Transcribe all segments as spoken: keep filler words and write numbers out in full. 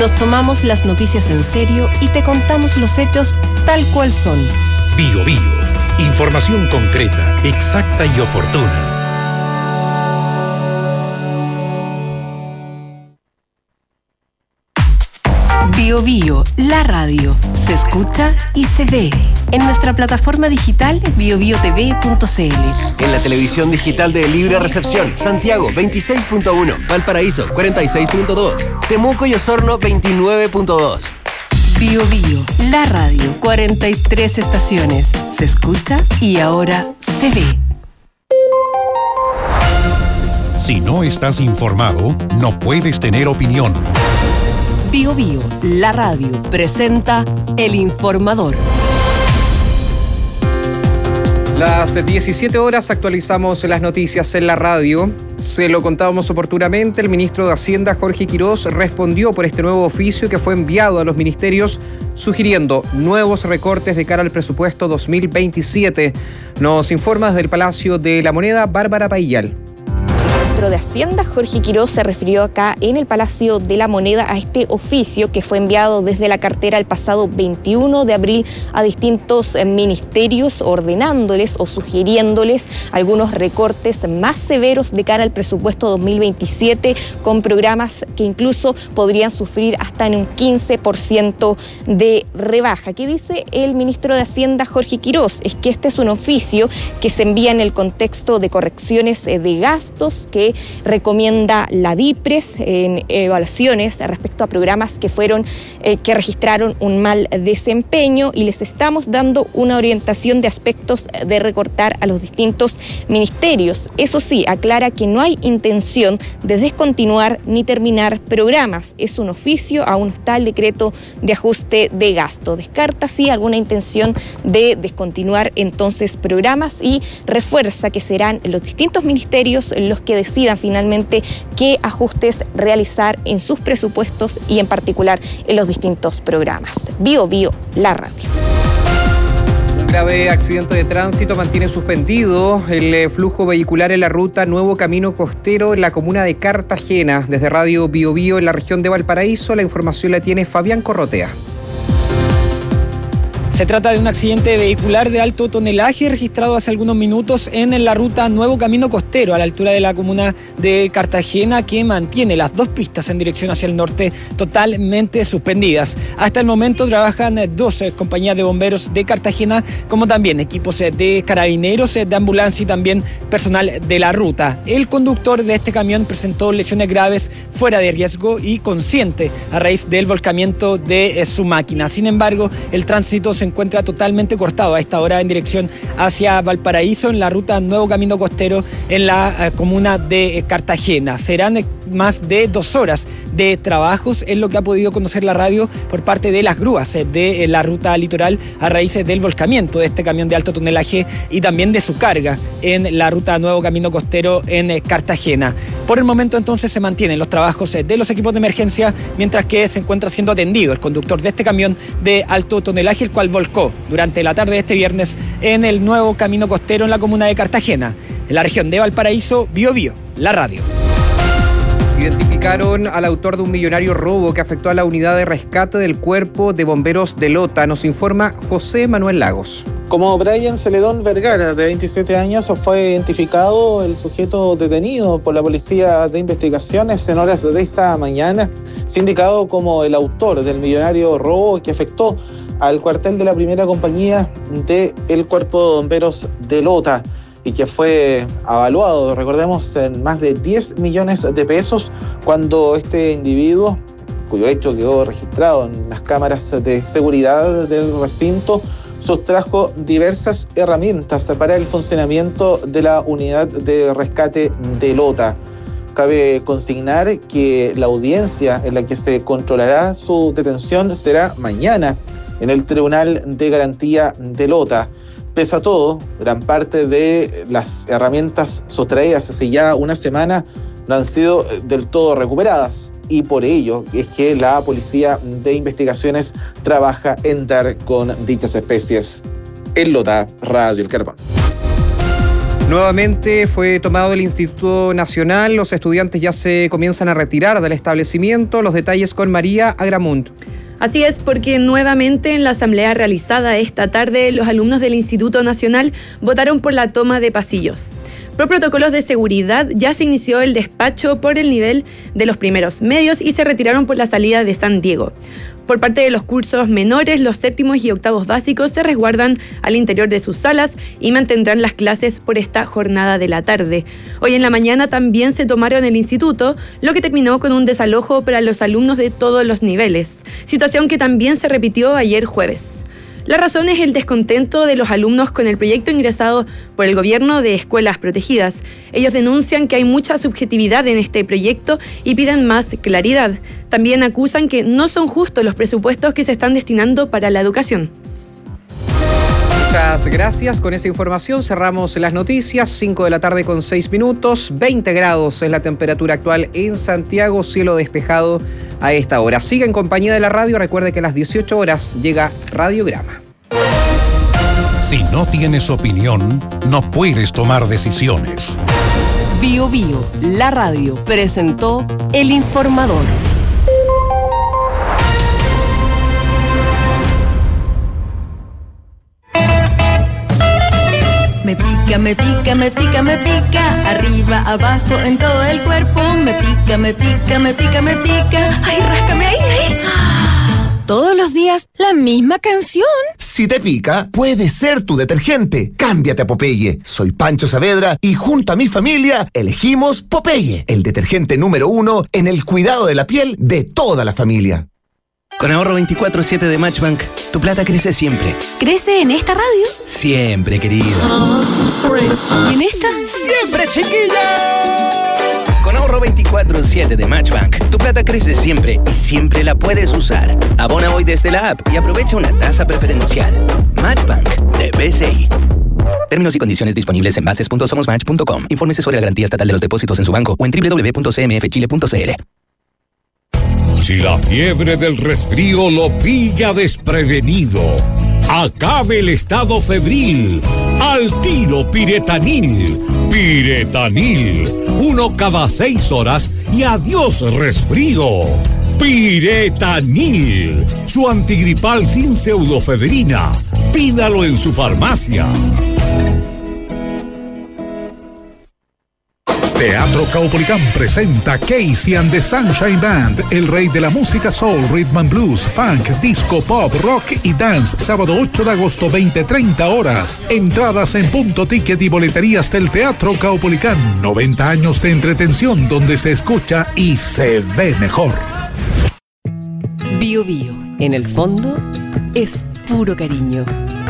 Nos tomamos las noticias en serio y te contamos los hechos tal cual son. Bio Bio. Información concreta, exacta y oportuna. Bio Bio, la radio. Se escucha y se ve. En nuestra plataforma digital bio bio t v punto c l. En la televisión digital de Libre Recepción, Santiago veintiséis punto uno, Valparaíso cuarenta y seis punto dos, Temuco y Osorno veintinueve punto dos. Bio Bio, la radio. cuarenta y tres estaciones. Se escucha y ahora se ve. Si no estás informado, no puedes tener opinión. Bio Bio, la radio, presenta El Informador. Las diecisiete horas actualizamos las noticias en la radio. Se lo contábamos oportunamente, el ministro de Hacienda, Jorge Quirós, respondió por este nuevo oficio que fue enviado a los ministerios sugiriendo nuevos recortes de cara al presupuesto dos mil veintisiete. Nos informa desde el Palacio de la Moneda, Bárbara Paillal. El ministro de Hacienda, Jorge Quirós, se refirió acá en el Palacio de la Moneda a este oficio que fue enviado desde la cartera el pasado veintiuno de abril a distintos ministerios, ordenándoles o sugiriéndoles algunos recortes más severos de cara al presupuesto dos mil veintisiete, con programas que incluso podrían sufrir hasta en un quince por ciento de rebaja. ¿Qué dice el ministro de Hacienda, Jorge Quirós? Es que este es un oficio que se envía en el contexto de correcciones de gastos que recomienda la DIPRES en evaluaciones respecto a programas que fueron, eh, que registraron un mal desempeño, y les estamos dando una orientación de aspectos de recortar a los distintos ministerios. Eso sí, aclara que no hay intención de descontinuar ni terminar programas. Es un oficio, aún está el decreto de ajuste de gasto. Descarta sí alguna intención de descontinuar entonces programas y refuerza que serán los distintos ministerios los que decidan finalmente qué ajustes realizar en sus presupuestos y en particular en los distintos programas. Bio Bio, la radio. Un grave accidente de tránsito mantiene suspendido el flujo vehicular en la ruta Nuevo Camino Costero en la comuna de Cartagena. Desde Radio Bio Bio en la región de Valparaíso, la información la tiene Fabián Corrotea. Se trata de un accidente vehicular de alto tonelaje registrado hace algunos minutos en la ruta Nuevo Camino Costero, a la altura de la comuna de Cartagena, que mantiene las dos pistas en dirección hacia el norte totalmente suspendidas. Hasta el momento trabajan dos compañías de bomberos de Cartagena, como también equipos de carabineros, de ambulancia y también personal de la ruta. El conductor de este camión presentó lesiones graves fuera de riesgo y consciente a raíz del volcamiento de su máquina. Sin embargo, el tránsito se encuentra totalmente cortado a esta hora en dirección hacia Valparaíso en la ruta Nuevo Camino Costero en la eh, comuna de eh, Cartagena. Serán eh, más de dos horas de trabajos, es lo que ha podido conocer la radio por parte de las grúas eh, de eh, la ruta litoral a raíz eh, del volcamiento de este camión de alto tonelaje y también de su carga en la ruta Nuevo Camino Costero en eh, Cartagena. Por el momento entonces se mantienen los trabajos eh, de los equipos de emergencia, mientras que se encuentra siendo atendido el conductor de este camión de alto tonelaje, el cual volcó durante la tarde de este viernes en el Nuevo Camino Costero en la comuna de Cartagena, en la región de Valparaíso. Bio Bio, la radio. Identificaron al autor de un millonario robo que afectó a la unidad de rescate del Cuerpo de Bomberos de Lota. Nos informa José Manuel Lagos. Como Brian Celedón Vergara, de veintisiete años, fue identificado el sujeto detenido por la Policía de Investigaciones en horas de esta mañana, sindicado como el autor del millonario robo que afectó al cuartel de la primera compañía del Cuerpo de Bomberos de Lota y que fue avaluado, recordemos, en más de diez millones de pesos cuando este individuo, cuyo hecho quedó registrado en las cámaras de seguridad del recinto, sustrajo diversas herramientas para el funcionamiento de la unidad de rescate de Lota. Cabe consignar que la audiencia en la que se controlará su detención será mañana en el Tribunal de Garantía de Lota. Pese a todo, gran parte de las herramientas sustraídas hace ya una semana no han sido del todo recuperadas, y por ello es que la Policía de Investigaciones trabaja en dar con dichas especies. En Lota, Radio El Carbón. Nuevamente fue tomado el Instituto Nacional. Los estudiantes ya se comienzan a retirar del establecimiento. Los detalles con María Agramunt. Así es, porque nuevamente en la asamblea realizada esta tarde, los alumnos del Instituto Nacional votaron por la toma de pasillos. Por protocolos de seguridad ya se inició el despacho por el nivel de los primeros medios y se retiraron por la salida de San Diego. Por parte de los cursos menores, los séptimos y octavos básicos se resguardan al interior de sus salas y mantendrán las clases por esta jornada de la tarde. Hoy en la mañana también se tomaron el instituto, lo que terminó con un desalojo para los alumnos de todos los niveles, situación que también se repitió ayer jueves. La razón es el descontento de los alumnos con el proyecto ingresado por el gobierno de escuelas protegidas. Ellos denuncian que hay mucha subjetividad en este proyecto y piden más claridad. También acusan que no son justos los presupuestos que se están destinando para la educación. Muchas gracias. Con esa información cerramos las noticias. cinco de la tarde con seis minutos. veinte grados es la temperatura actual en Santiago. Cielo despejado a esta hora. Siga en compañía de la radio. Recuerde que a las dieciocho horas llega Radiograma. Si no tienes opinión, no puedes tomar decisiones. Bio Bio, la radio, presentó El Informador. Me pica, me pica, me pica, me pica, arriba, abajo, en todo el cuerpo. Me pica, me pica, me pica, me pica. Ay, ráscame ahí, ahí. Todos los días, la misma canción. Si te pica, puede ser tu detergente. Cámbiate a Popeye. Soy Pancho Saavedra y junto a mi familia elegimos Popeye, el detergente número uno en el cuidado de la piel de toda la familia. Con ahorro veinticuatro siete de Matchbank, tu plata crece siempre. ¿Crece en esta radio? Siempre, querido. ¿Y en esta? ¡Siempre, chiquilla! Con ahorro veinticuatro siete de Matchbank, tu plata crece siempre y siempre la puedes usar. Abona hoy desde la app y aprovecha una tasa preferencial. Matchbank de B C I. Términos y condiciones disponibles en bases punto somos match punto com. Infórmese sobre la garantía estatal de los depósitos en su banco o en doble u doble u doble u punto c m f chile punto c l. Si la fiebre del resfrío lo pilla desprevenido, acabe el estado febril. Al tiro Piretanil. Piretanil. Uno cada seis horas y adiós resfrío. Piretanil. Su antigripal sin pseudofedrina. Pídalo en su farmacia. Teatro Caupolicán presenta Casey and the Sunshine Band, el rey de la música soul, rhythm and blues, funk, disco, pop, rock y dance. Sábado ocho de agosto, veinte treinta horas. Entradas en Punto Ticket y boleterías del Teatro Caupolicán. noventa años de entretención donde se escucha y se ve mejor. Bio Bio, en el fondo, es puro cariño.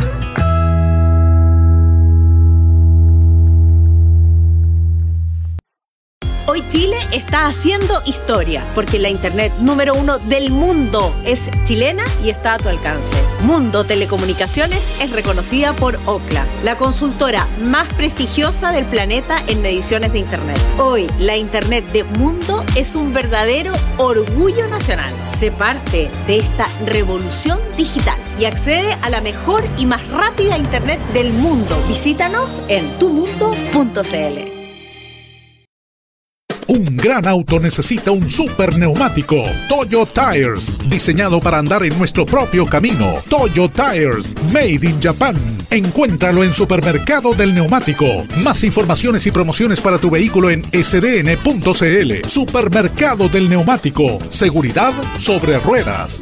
Hoy Chile está haciendo historia, porque la internet número uno del mundo es chilena y está a tu alcance. Mundo Telecomunicaciones es reconocida por Ookla, la consultora más prestigiosa del planeta en mediciones de internet. Hoy, la internet de Mundo es un verdadero orgullo nacional. Sé parte de esta revolución digital y accede a la mejor y más rápida internet del mundo. Visítanos en tu mundo punto c l. Un gran auto necesita un super neumático. Toyo Tires, diseñado para andar en nuestro propio camino. Toyo Tires, made in Japan. Encuéntralo en Supermercado del Neumático. Más informaciones y promociones para tu vehículo en s d n punto c l. Supermercado del Neumático. Seguridad sobre ruedas.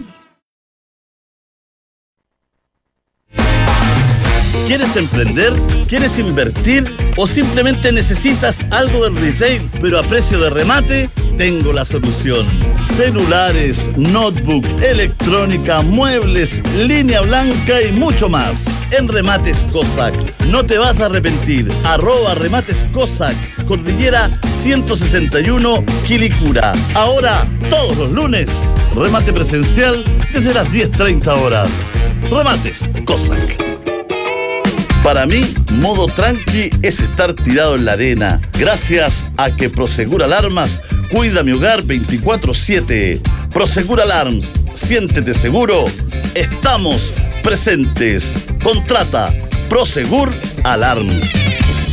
¿Quieres emprender? ¿Quieres invertir? ¿O simplemente necesitas algo del retail, pero a precio de remate? Tengo la solución. Celulares, notebook, electrónica, muebles, línea blanca y mucho más. En Remates Cossack. No te vas a arrepentir. Arroba Remates Cossack. Cordillera ciento sesenta y uno, Quilicura. Ahora, todos los lunes. Remate presencial desde las diez treinta horas. Remates Cossack. Para mí, modo tranqui es estar tirado en la arena, gracias a que Prosegur Alarmas cuida mi hogar veinticuatro siete. Prosegur Alarms, siéntete seguro, estamos presentes. Contrata Prosegur Alarms.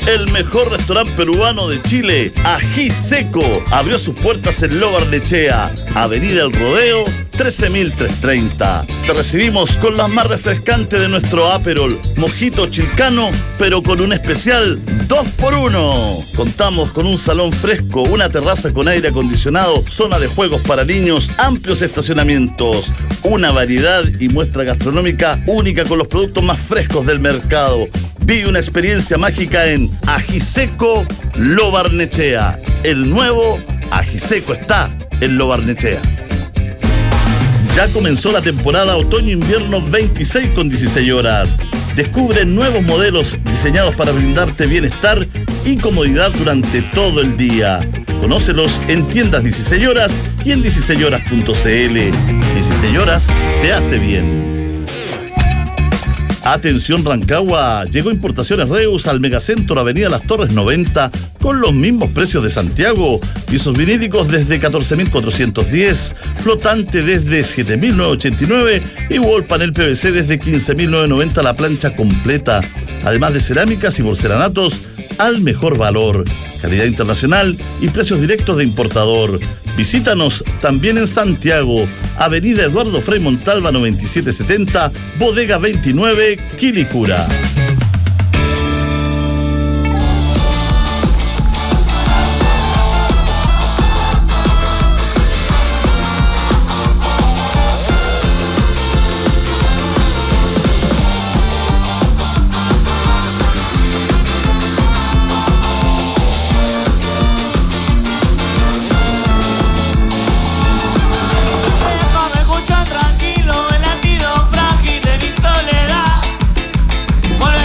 el mejor restaurante peruano de Chile, Ají Seco, abrió sus puertas en Lo Barnechea, Avenida El Rodeo, trece mil trescientos treinta. Te recibimos con las más refrescantes de nuestro Aperol, Mojito Chilcano, pero con un especial dos por uno. Contamos con un salón fresco, una terraza con aire acondicionado, zona de juegos para niños, amplios estacionamientos, una variedad y muestra gastronómica única con los productos más frescos del mercado. Vive una experiencia mágica en Ají Seco Lo Barnechea. El nuevo Ají Seco está en Lo Barnechea. Ya comenzó la temporada otoño-invierno veintiséis con dieciséis horas. Descubre nuevos modelos diseñados para brindarte bienestar y comodidad durante todo el día. Conócelos en tiendas dieciséis horas y en dieciséis horas punto c l. dieciséis horas te hace bien. Atención Rancagua, llegó Importaciones Reus al Megacentro Avenida Las Torres noventa con los mismos precios de Santiago. Pisos vinílicos desde catorce mil cuatrocientos diez, flotante desde siete mil novecientos ochenta y nueve y wall panel P V C desde quince mil novecientos noventa la plancha completa. Además de cerámicas y porcelanatos al mejor valor, calidad internacional y precios directos de importador. Visítanos también en Santiago, Avenida Eduardo Frei Montalva noventa y siete setenta, Bodega veintinueve, Quilicura. Vuelve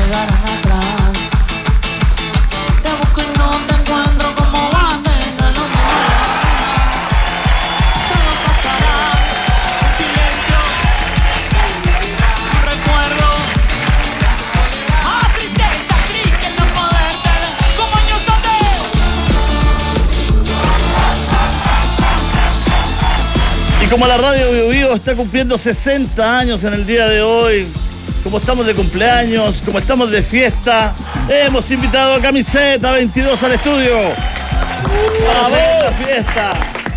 quedaron atrás. Te busco y no te encuentro como antes. No, no, no, todo pasará en silencio. Un recuerdo. Ah, tristeza, triste no poderte ver como yo soy. Y como la radio Bio Bio está cumpliendo sesenta años en el día de hoy, como estamos de cumpleaños, como estamos de fiesta, hemos invitado a Camiseta veintidós al estudio para hacer la fiesta,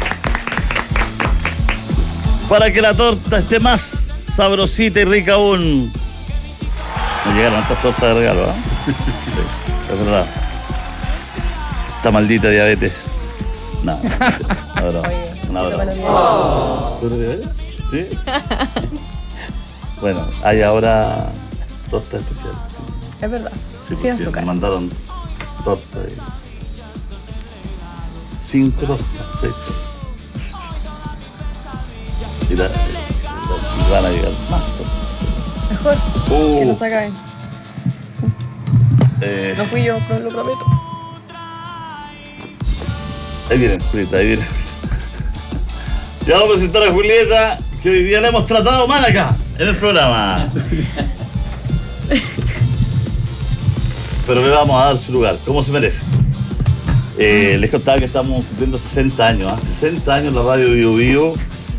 para que la torta esté más sabrosita y rica aún. Me llegaron estas tortas de regalo, ¿eh? Sí, es verdad. Esta maldita diabetes. No, no, no, no, no, no. ¿Sí? Bueno, hay ahora torta especial. Sí. Es verdad. Sí, Sin porque azúcar. me mandaron torta y... Cinco tortas, seis tortas. Y, la, y van a llegar más tortas. Mejor Uh. que lo sacaen. Eh, No fui yo, pero lo prometo. Ahí vienen, Julieta, ahí vienen. Ya vamos a presentar a Julieta, que hoy día la hemos tratado mal acá, en el programa. Pero le vamos a dar su lugar, como se merece. Eh, les contaba que estamos cumpliendo sesenta años, ¿eh? sesenta años la radio Bio Bio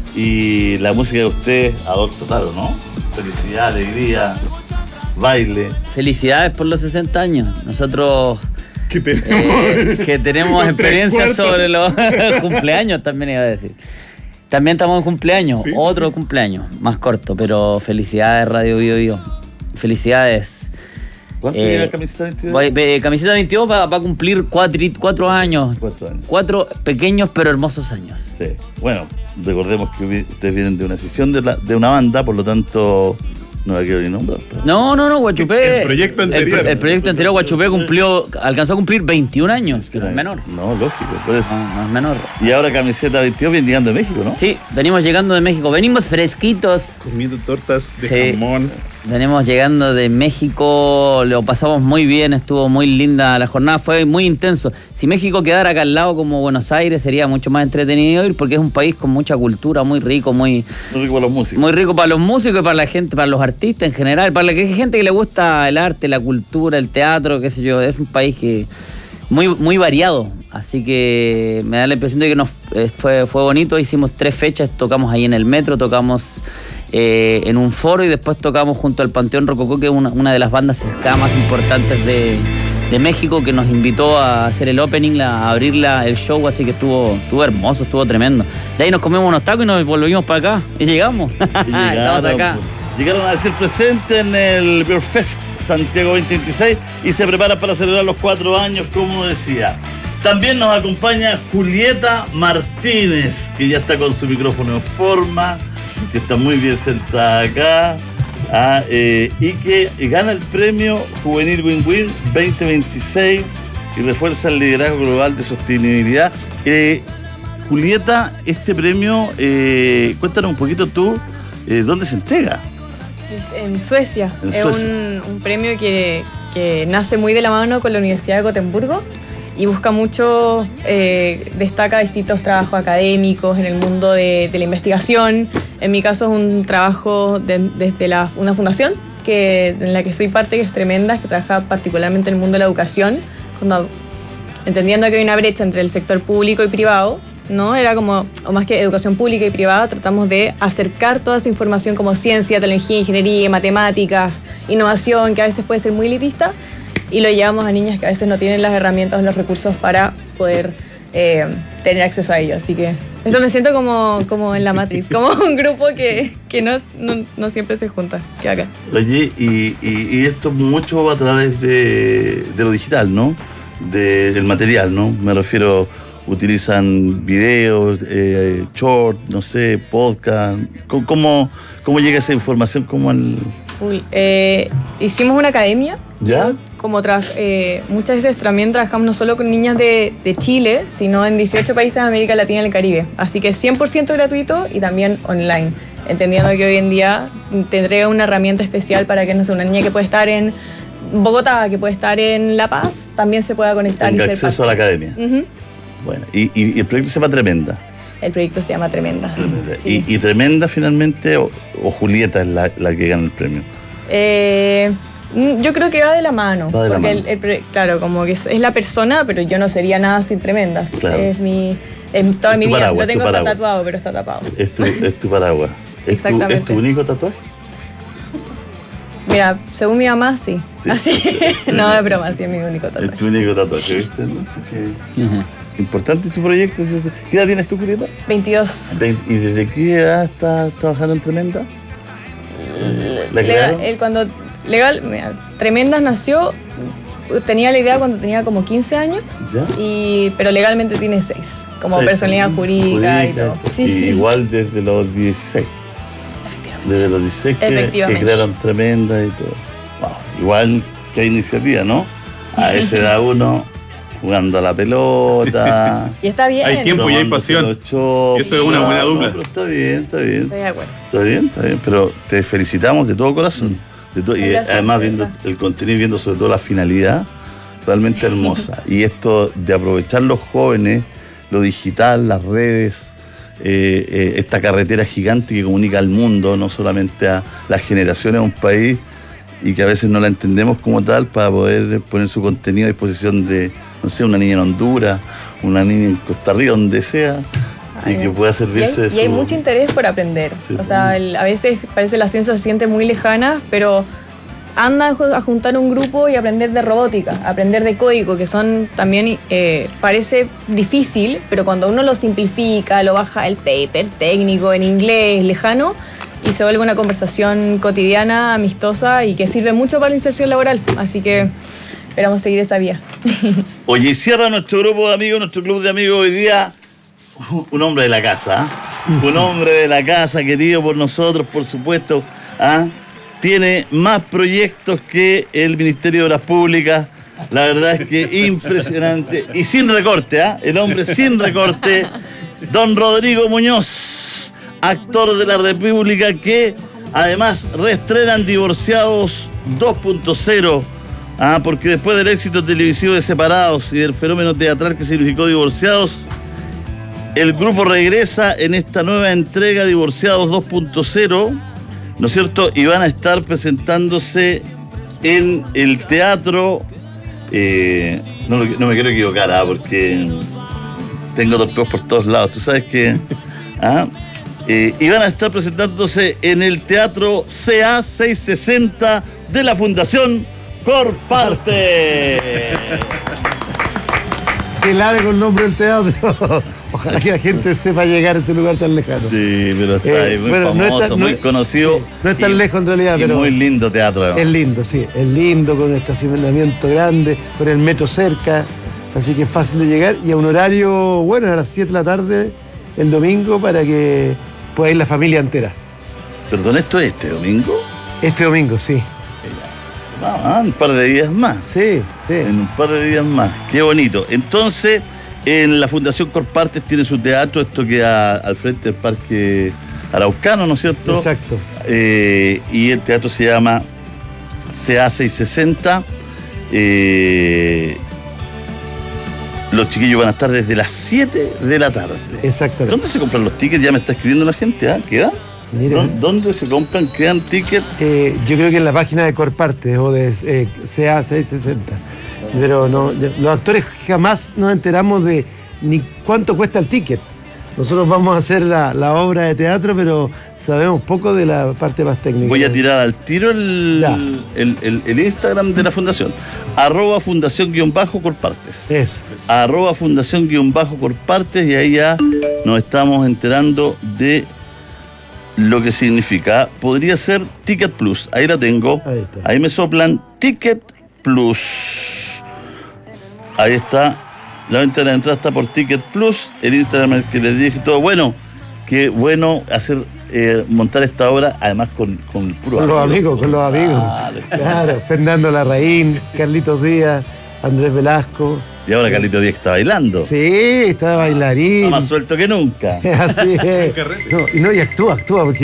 y la música de usted, Adolfo Taro, ¿no? Felicidad, alegría, baile. Felicidades por los sesenta años. Nosotros que tenemos, eh, que tenemos experiencia sobre los cumpleaños, también iba a decir. También estamos en cumpleaños, sí, otro sí. cumpleaños, más corto, pero felicidades Radio Bio Bio. Felicidades. ¿Cuánto eh, llega Camiseta veintidós? Voy, eh, Camiseta veintidós va, va a cumplir cuatro, cuatro años. Cuatro años. Cuatro pequeños pero hermosos años. Sí. Bueno, recordemos que ustedes vienen de una sesión de, la, de una banda, por lo tanto... No la quiero ni nombrar. Pero... No, no, no, Guachupé. El proyecto anterior. El, el proyecto anterior, Guachupé, cumplió, alcanzó a cumplir veintiún años, que no es menor. No, lógico, por eso. No, no es menor. Y ahora Camiseta veintidós viene llegando de México, ¿no? Sí, venimos llegando de México. Venimos fresquitos. Comiendo tortas de sí. jamón. Venimos llegando de México, lo pasamos muy bien, estuvo muy linda la jornada, fue muy intenso. Si México quedara acá al lado como Buenos Aires sería mucho más entretenido ir porque es un país con mucha cultura, muy rico, muy, muy rico para los músicos. Muy rico para los músicos y para la gente, para los artistas en general, para la gente que le gusta el arte, la cultura, el teatro, qué sé yo, es un país que muy, muy variado. Así que me da la impresión de que nos fue, fue bonito, hicimos tres fechas, tocamos ahí en el metro, tocamos... Eh, en un foro y después tocamos junto al Panteón Rococó, que es una, una de las bandas ska más importantes de, de México, que nos invitó a hacer el opening, la, a abrir la, el show, así que estuvo, estuvo hermoso, estuvo tremendo. De ahí nos comimos unos tacos y nos volvimos para acá y llegamos. Y llegaron, Estamos acá. Llegaron a decir presente en el Beer Fest Santiago veinte veintiséis y se preparan para celebrar los cuatro años, como decía. También nos acompaña Julieta Martínez, que ya está con su micrófono en forma, que está muy bien sentada acá, ah, eh, y que gana el premio Juvenil Win-Win veinte veintiséis y refuerza el liderazgo global de sostenibilidad. Eh, Julieta, este premio, eh, cuéntanos un poquito tú, eh, ¿dónde se entrega? En Suecia. En es Suecia. Un, un premio que, que nace muy de la mano con la Universidad de Gotemburgo y busca mucho, eh, destaca distintos trabajos académicos en el mundo de, de la investigación. En mi caso es un trabajo de, desde la, una fundación que, en la que soy parte, que es tremenda, que trabaja particularmente en el mundo de la educación, cuando, entendiendo que hay una brecha entre el sector público y privado, ¿no? Era como, o más que educación pública y privada, tratamos de acercar toda esa información como ciencia, tecnología, ingeniería, matemáticas, innovación, que a veces puede ser muy elitista, y lo llevamos a niñas que a veces no tienen las herramientas o los recursos para poder eh, tener acceso a ello. Así que eso me siento como, como en la Matrix, como un grupo que, que no, no, no siempre se junta, que acá. Oye, y, y, y esto mucho a través de, de lo digital, ¿no? De, del material, ¿no? Me refiero, utilizan videos, eh, short, no sé, podcast. ¿Cómo, cómo llega esa información? ¿Cómo al... Uy, eh, hicimos una academia. ¿Ya? Como tras, eh, muchas veces también trabajamos no solo con niñas de, de Chile, sino en dieciocho países de América Latina y el Caribe. Así que cien por ciento gratuito y también online. Entendiendo que hoy en día te entrega una herramienta especial para que, no sé, una niña que puede estar en Bogotá, que puede estar en La Paz, también se pueda conectar. Tenga y ser acceso a la parte. academia. Uh-huh. Bueno, y, y, y el proyecto se llama Tremenda. El proyecto se llama Tremendas. Tremenda. Sí. Y, y Tremenda finalmente, o, o Julieta es la, la que gana el premio. Eh, yo creo que va de la mano. Va de la porque mano. El, el, claro, como que es, es la persona, pero yo no sería nada sin Tremendas. Claro. Es mi. Es toda Es mi tu vida. paraguas, Lo tengo tu hasta paraguas. tatuado, pero está tapado. Es tu, es tu paraguas. ¿Es tu, Exactamente. ¿Es tu único tatuaje? Mira, según mi mamá, sí. Sí. Así. No, es broma, sí es mi único Es tatuaje. tu único tatuaje, ¿viste? ¿No? Así que, importante su proyecto. Es eso. ¿Qué edad tienes tú, Julieta? veintidós. ¿Y desde qué edad estás trabajando en Tremenda? ¿La Legal, crearon? él cuando. Legal, mira, Tremendas nació. Tenía la idea cuando tenía como quince años. ¿Ya? Y, pero legalmente tiene seis. Como Seis, personalidad sí. jurídica, y Jurídica, todo. y Sí. igual desde los dieciséis. Desde los dieciséis que, que Efectivamente. crearon Tremenda y todo. Wow, igual que iniciativa, ¿no? A esa edad uno jugando a la pelota. Y está bien. Hay tiempo y hay tomándose pasión. los chopos. Eso es una buena No, dupla. pero está bien, está bien. Estoy de acuerdo. Está bien, está bien. Pero te felicitamos de todo corazón. De to- y Gracias, además de viendo verdad. el contenido y viendo sobre todo la finalidad, realmente hermosa. Y esto de aprovechar los jóvenes, lo digital, las redes, eh, eh, esta carretera gigante que comunica al mundo, no solamente a las generaciones de un país, y que a veces no la entendemos como tal, para poder poner su contenido a disposición de, no sé, una niña en Honduras, una niña en Costa Rica, donde sea, y que pueda Y servirse hay, de y hay su... mucho interés por aprender. Sí. O sea, el- a veces parece la ciencia se siente muy lejana, pero anda a ju- a juntar un grupo y aprender de robótica, aprender de código, que son también, eh, parece difícil, pero cuando uno lo simplifica, lo baja el paper técnico en inglés, lejano, y se vuelve una conversación cotidiana, amistosa y que sirve mucho para la inserción laboral. Así que esperamos seguir esa vía. Oye, y cierra nuestro grupo de amigos, nuestro club de amigos hoy día, un hombre de la casa, ¿ah? Un hombre de la casa, querido por nosotros, por supuesto, ¿ah? Tiene más proyectos que el Ministerio de Obras Públicas, la verdad es que impresionante, y sin recorte, ¿ah? El hombre sin recorte, don Rodrigo Muñoz, actor de la República, que además reestrenan Divorciados dos punto cero. Ah, porque después del éxito televisivo de Separados y del fenómeno teatral que significó Divorciados, el grupo regresa en esta nueva entrega Divorciados dos punto cero, ¿no es cierto? Y van a estar presentándose en el teatro. Eh, no, lo- no me quiero equivocar, ¿ah? Porque tengo torpeos por todos lados. Tú sabes que. ¿Ah? Eh, y van a estar presentándose en el teatro C A seiscientos sesenta de la Fundación Corparte. Qué largo el nombre del teatro. Ojalá que la gente sepa llegar a ese lugar tan lejano. Sí, pero está ahí Eh, muy bueno, no famoso, es tan- muy no es- conocido. sí, no es tan y- lejos en realidad, y pero muy lindo teatro, además. es lindo, sí. Es lindo, con un estacionamiento grande, con el metro cerca. Así que es fácil de llegar y a un horario, bueno, a las siete de la tarde el domingo para que pueda ir la familia entera. Perdón, ¿esto es este domingo? Este domingo, sí. Ah, un par de días más. Sí, sí. En un par de días más. Qué bonito. Entonces, en la Fundación Corpartes tiene su teatro, esto queda al frente del Parque Araucano, ¿no es cierto? Exacto. Eh, y el teatro se llama C A seiscientos sesenta. Eh, los chiquillos van a estar desde las siete de la tarde. Exactamente. ¿Dónde se compran los tickets? Ya me está escribiendo la gente, ¿ah? ¿Quedan? Mira. ¿Dó- ¿Dónde se compran? ¿Quedan tickets? Eh, yo creo que en la página de Corparte o de eh, C A seiscientos sesenta. Pero no, yo- los actores jamás nos enteramos de ni cuánto cuesta el ticket. Nosotros vamos a hacer la, la obra de teatro, pero sabemos poco de la parte más técnica. Voy a tirar al tiro el, el, el- el Instagram de la fundación. Arroba fundación guión bajo Corpartes. Eso. Arroba fundación guión bajo Corpartes, y ahí ya nos estamos enterando de lo que significa. Podría ser Ticket Plus. Ahí la tengo. Ahí está. Ahí me soplan Ticket Plus. Ahí está. La venta de la entrada está por Ticket Plus. El Instagram el que les dije todo. Bueno, qué bueno hacer eh, montar esta obra, además con, con puro Con los amigos, con los amigos. Claro, Fernando Larraín, Carlitos Díaz, Andrés Velasco. Y ahora Carlito Díaz está bailando. Sí, está bailarín. Está más suelto que nunca. Así es. No, y no, y actúa, actúa, porque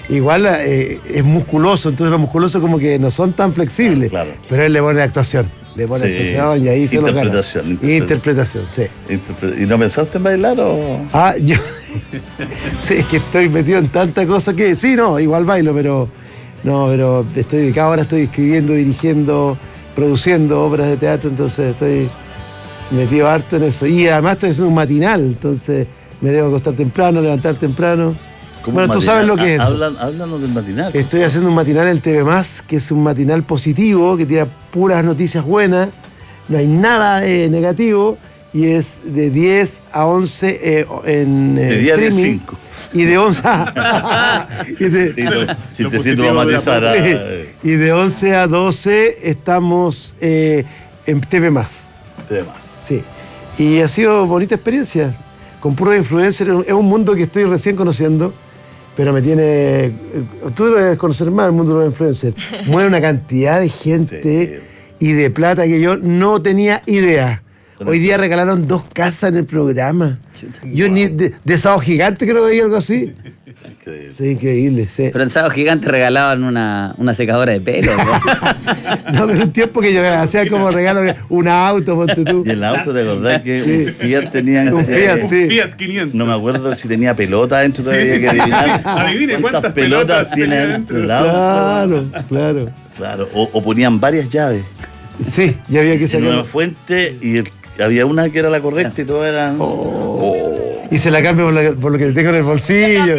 igual eh, es musculoso, entonces los musculosos como que no son tan flexibles. Claro. Pero él le pone actuación. Le pone Sí. actuación y ahí se lo gana. Interpretación, Interpretación, sí. Interpre- ¿Y no pensaste en bailar o...? Ah, yo. Sí, es que estoy metido en tanta cosa que. Sí, no, igual bailo, pero. No, pero estoy dedicado ahora, estoy escribiendo, dirigiendo, produciendo obras de teatro, entonces estoy metido harto en eso. Y además estoy haciendo un matinal, entonces me debo acostar temprano, levantar temprano. Bueno, tú sabes lo que es eso. Hablan, háblanos del matinal. Estoy haciendo un matinal en el T V Más, que es un matinal positivo, que tira puras noticias buenas, no hay nada eh, negativo, y es de diez a once eh, en eh, De diez a streaming. cinco. Y de once a... y de, Sí, no, si te siento a matizar. ah, Sí, eh, y de once a doce estamos eh, en T V Más. te demás. Sí. Y ha sido bonita experiencia. Con puros influencers. Es un mundo que estoy recién conociendo, pero me tiene. Tú debes conocer más el mundo de los influencers. Mueve una cantidad de gente y de plata que yo no tenía idea. Hoy día regalaron dos casas en el programa. Yo ni de, de Sábado Gigante creo que veía algo así. Increíble. Sí, increíble, sí. Pero en Sábado Gigante regalaban una, una secadora de pelo, ¿no? No, pero un tiempo que yo hacía como regalo de un auto, ponte tú. Y el auto, ¿te acordás que Sí. un Fiat tenía... Un Fiat, sí. Fiat quinientos. No me acuerdo si tenía pelota dentro Sí, todavía sí, que sí, sí, adivinar sí. Adivine cuántas pelotas pelotas tiene tenía dentro dentro. el auto. Claro, claro. Claro, o, o ponían varias llaves Sí, ya había que en una sacar. fuente y el- había una que era la correcta y todas eran... Oh. Y se la cambio por, la- por lo que le tengo en el bolsillo.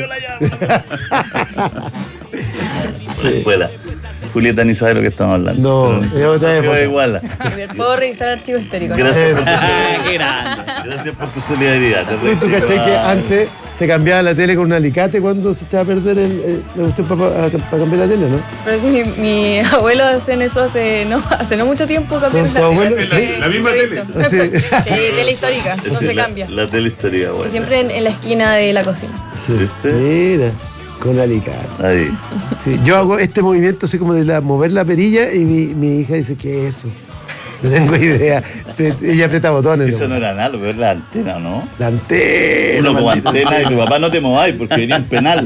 Sí. Escuela. Julieta ni sabe lo que estamos hablando. No, Pero- es otra Pero época. igual. ¿Puedo revisar el archivo histórico? ¿no? Gracias por tu Qué solidaridad. grande. Gracias por tu solidaridad. Te ¿Tú, tú reitero. cachai que antes se cambiaba la tele con un alicate cuando se echaba a perder el, el- la cuestión para cambiar la tele, ¿no? Pero sí, mi, mi abuelo hacen eso hace no, hace no mucho tiempo. cambiaron ¿Tu abuelo? así ¿Sí? que La misma lo he tele. visto. Sí. Sí, tele histórica, no Esa se es la- cambia. La tele histórica, Y bueno. siempre en, en la esquina de la cocina. Sí. ¿Viste? Mira, con alicate. Ahí. Sí, yo hago este movimiento así como de la, mover la perilla y mi, mi hija dice, ¿qué es eso? No tengo idea. Pre- Ella aprieta botones. Eso ¿no? no era análogo, era la antena, ¿no? La antena. Uno como maldita. antena y tu papá no te mováis porque venía en penal.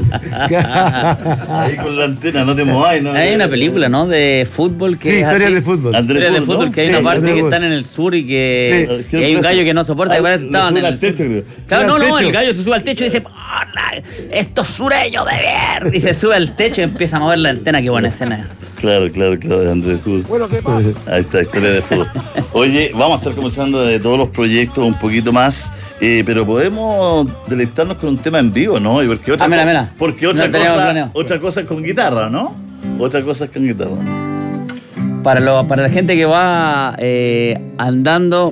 Ahí con la antena no te mováis. ¿no? Hay una película, ¿no? De fútbol que Sí, es historias así. de fútbol. Andrés Historias de Fútbol, fútbol, ¿no? que hay Sí, una parte Andrés que Fútbol. están en el sur y que, Sí. y hay un gallo que no soporta, que Ah, parece que lo estaban suben en el al techo, sur. creo. Claro, Sube no, al no, techo. el gallo se sube al techo y dice, "Hola, estos sureños de ver", y se sube al techo y empieza a mover la antena. Qué buena escena. Claro, claro, claro, de Andrés Fútbol. Bueno, ¿qué pasa? Ahí está, historia de fútbol. Oye, vamos a estar conversando de todos los proyectos un poquito más, eh, pero podemos deleitarnos con un tema en vivo, ¿no? Y porque otra, Ah, mira, co- mira. Porque No otra, teníamos cosa, planeado. otra cosa es con guitarra, ¿no? Otra cosa es con guitarra. Para, lo, para la gente que va eh, andando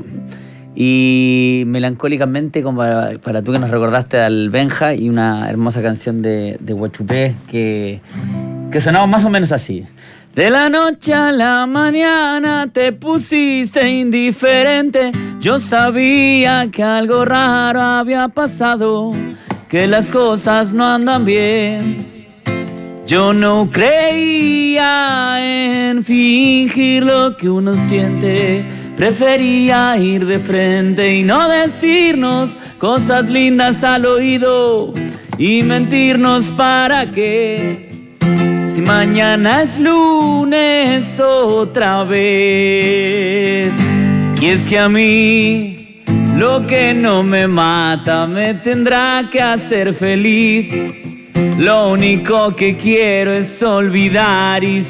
y melancólicamente, como para, para tú que nos recordaste al Benja y una hermosa canción de, de Huachupé que, que sonaba más o menos así. De la noche a la mañana te pusiste indiferente. Yo sabía que algo raro había pasado, que las cosas no andan bien. Yo no creía en fingir lo que uno siente. Prefería ir de frente y no decirnos cosas lindas al oído y mentirnos para qué. Si mañana es lunes otra vez. Y es que a mí lo que no me mata me tendrá que hacer feliz. Lo único que quiero es olvidar y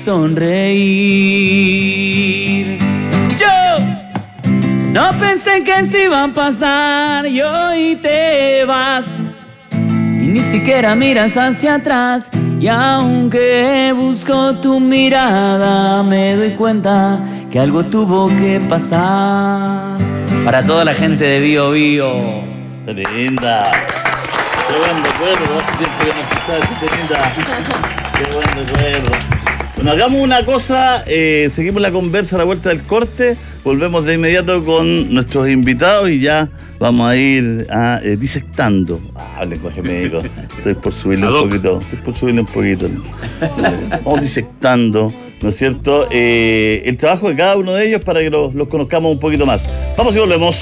sonreír. Yo no pensé que se iba a pasar y hoy te vas. Y ni siquiera miras hacia atrás. Y aunque busco tu mirada, me doy cuenta que algo tuvo que pasar. Para toda la gente de Bio Bio. ¡Qué linda! ¡Qué buen recuerdo! Hace tiempo que no escuchaba esa linda. ¡Qué buen recuerdo! Bueno, hagamos una cosa, eh, seguimos la conversa a la vuelta del corte, volvemos de inmediato con nuestros invitados y ya vamos a ir a, eh, disectando. Ah, el lenguaje médico. Estoy por subirle un poquito. Estoy por subirle un poquito. Vamos disectando, ¿no es cierto? Eh, el trabajo de cada uno de ellos para que los, los conozcamos un poquito más. Vamos y volvemos.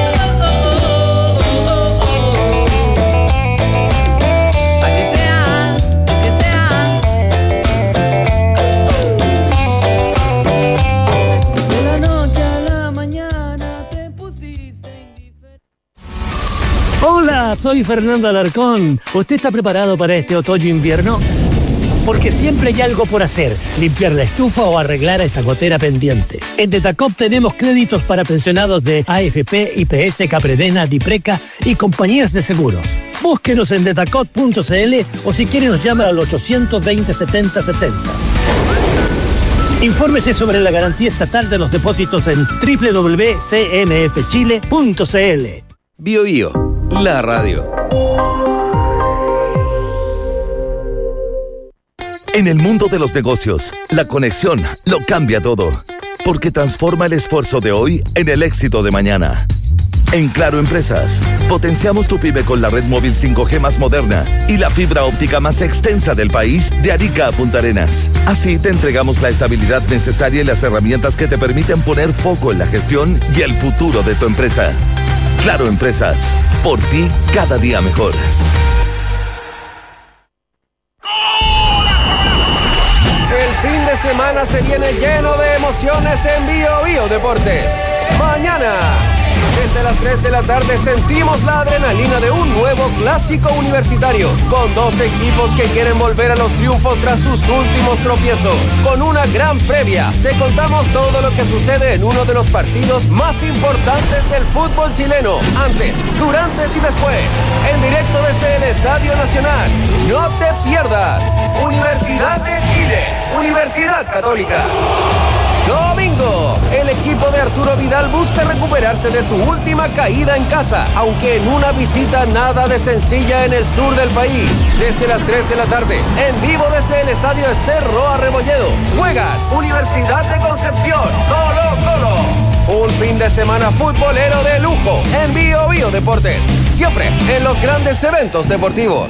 Pa' que seas soy Fernando Alarcón. ¿Usted está preparado para este otoño-invierno? Porque siempre hay algo por hacer, limpiar la estufa o arreglar esa gotera pendiente. En Detacop tenemos créditos para pensionados de A F P, I P S, Capredena, Dipreca y compañías de seguros. Búsquenos en detacop punto c l o si quiere nos llama al ochocientos veinte, setenta setenta. Infórmese sobre la garantía estatal de los depósitos en doble u doble u doble u punto c m f chile punto c l. Bio Bio, la radio. En el mundo de los negocios, la conexión lo cambia todo, porque transforma el esfuerzo de hoy en el éxito de mañana. En Claro Empresas, potenciamos tu pyme con la red móvil cinco G más moderna y la fibra óptica más extensa del país de Arica a Punta Arenas. Así te entregamos la estabilidad necesaria y las herramientas que te permiten poner foco en la gestión y el futuro de tu empresa. Claro Empresas, por ti cada día mejor. El fin de semana se viene lleno de emociones en Bio Bio Deportes. Mañana, desde las tres de la tarde, sentimos la adrenalina de un nuevo clásico universitario, con dos equipos que quieren volver a los triunfos tras sus últimos tropiezos. Con una gran previa, te contamos todo lo que sucede en uno de los partidos más importantes del fútbol chileno, antes, durante y después, en directo desde el Estadio Nacional. No te pierdas. Universidad de Chile, Universidad Católica. Domingo, el equipo de Arturo Vidal busca recuperarse de su última caída en casa, aunque en una visita nada de sencilla en el sur del país. Desde las tres de la tarde, en vivo desde el Estadio Ester Roa Rebolledo, juegan Universidad de Concepción, Colo Colo. Un fin de semana futbolero de lujo en Bio Bio Deportes, siempre en los grandes eventos deportivos.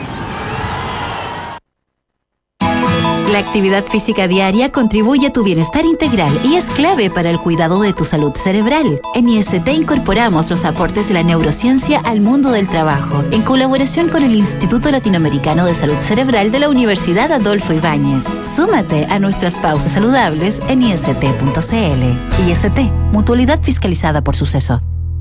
La actividad física diaria contribuye a tu bienestar integral y es clave para el cuidado de tu salud cerebral. En I S T incorporamos los aportes de la neurociencia al mundo del trabajo, en colaboración con el Instituto Latinoamericano de Salud Cerebral de la Universidad Adolfo Ibáñez. Súmate a nuestras pausas saludables en i s t punto c l. I S T, mutualidad fiscalizada por Suceso.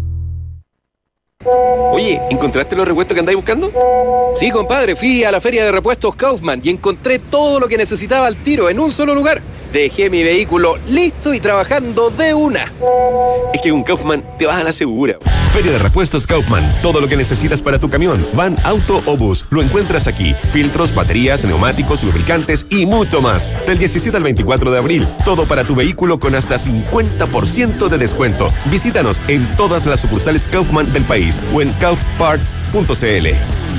Oye, ¿encontraste los repuestos que andáis buscando? Sí, compadre, fui a la feria de repuestos Kaufman y encontré todo lo que necesitaba al tiro en un solo lugar. Dejé mi vehículo listo y trabajando de una. Es que con Kaufman te vas a la segura. Feria de repuestos Kaufman. Todo lo que necesitas para tu camión, van, auto o bus, lo encuentras aquí. Filtros, baterías, neumáticos, lubricantes y mucho más. Del diecisiete al veinticuatro de abril. Todo para tu vehículo con hasta cincuenta por ciento de descuento. Visítanos en todas las sucursales Kaufman del país o en kauf parts punto c l.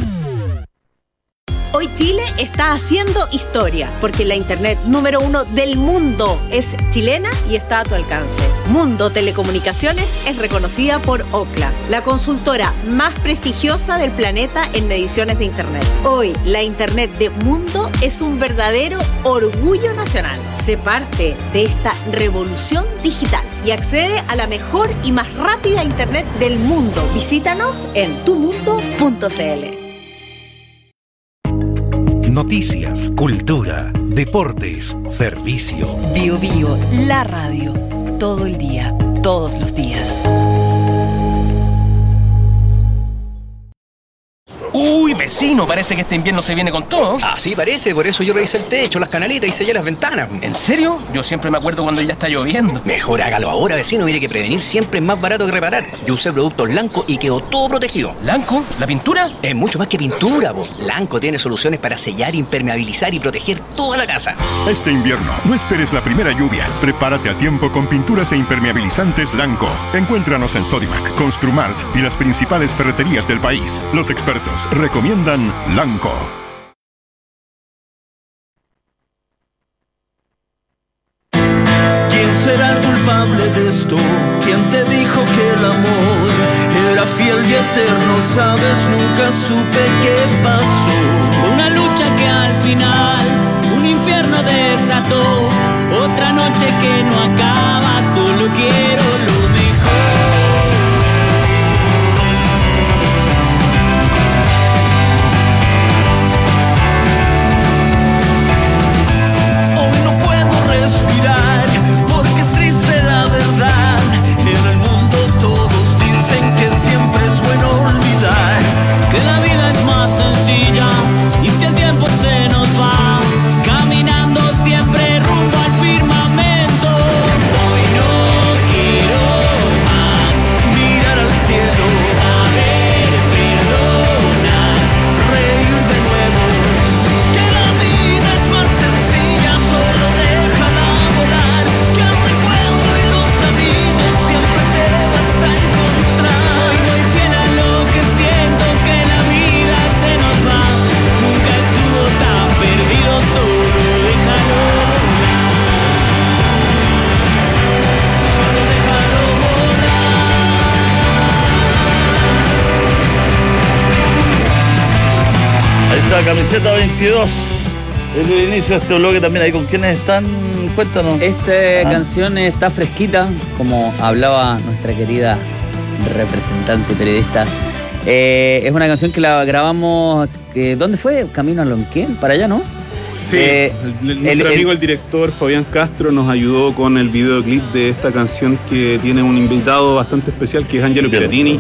Hoy Chile está haciendo historia, porque la internet número uno del mundo es chilena y está a tu alcance. Mundo Telecomunicaciones es reconocida por Ookla, la consultora más prestigiosa del planeta en mediciones de internet. Hoy, la internet de Mundo es un verdadero orgullo nacional. Sé parte de esta revolución digital y accede a la mejor y más rápida internet del mundo. Visítanos en tu mundo punto c l. Noticias, cultura, deportes, servicio. Bio Bio, la radio. Todo el día, todos los días. Uy, vecino, parece que este invierno se viene con todo. Ah, sí, parece. Por eso yo revisé el techo, las canaletas y sellé las ventanas. ¿En serio? Yo siempre me acuerdo cuando ya está lloviendo. Mejor hágalo ahora, vecino. Mire que prevenir siempre es más barato que reparar. Yo usé productos Lanco y quedó todo protegido. ¿Lanco? ¿La pintura? Es mucho más que pintura, po. Lanco tiene soluciones para sellar, impermeabilizar y proteger toda la casa. Este invierno, no esperes la primera lluvia. Prepárate a tiempo con pinturas e impermeabilizantes Lanco. Encuéntranos en Sodimac, Construmart y las principales ferreterías del país. Los expertos recomiendan Lanco. ¿Quién será el culpable de esto? ¿Quién te dijo que el amor era fiel y eterno? Sabes, nunca supe qué pasó. Fue una lucha que al final un infierno desató. Otra noche que no acaba, solo quiero lo mejor. Respirar, porque es triste la verdad. En el mundo todos dicen que siempre es bueno olvidar. camiseta veintidós. Es el inicio de este bloque también. Ahí con quiénes están, cuéntanos. Esta ah. canción está fresquita, como hablaba nuestra querida representante periodista. Eh, es una canción que la grabamos, eh, ¿dónde fue? Camino a Lonquén, para allá, ¿no? Sí, eh, el, nuestro el, amigo el, el director Fabián Castro nos ayudó con el videoclip de esta canción que tiene un invitado bastante especial que es Angelo Piratini.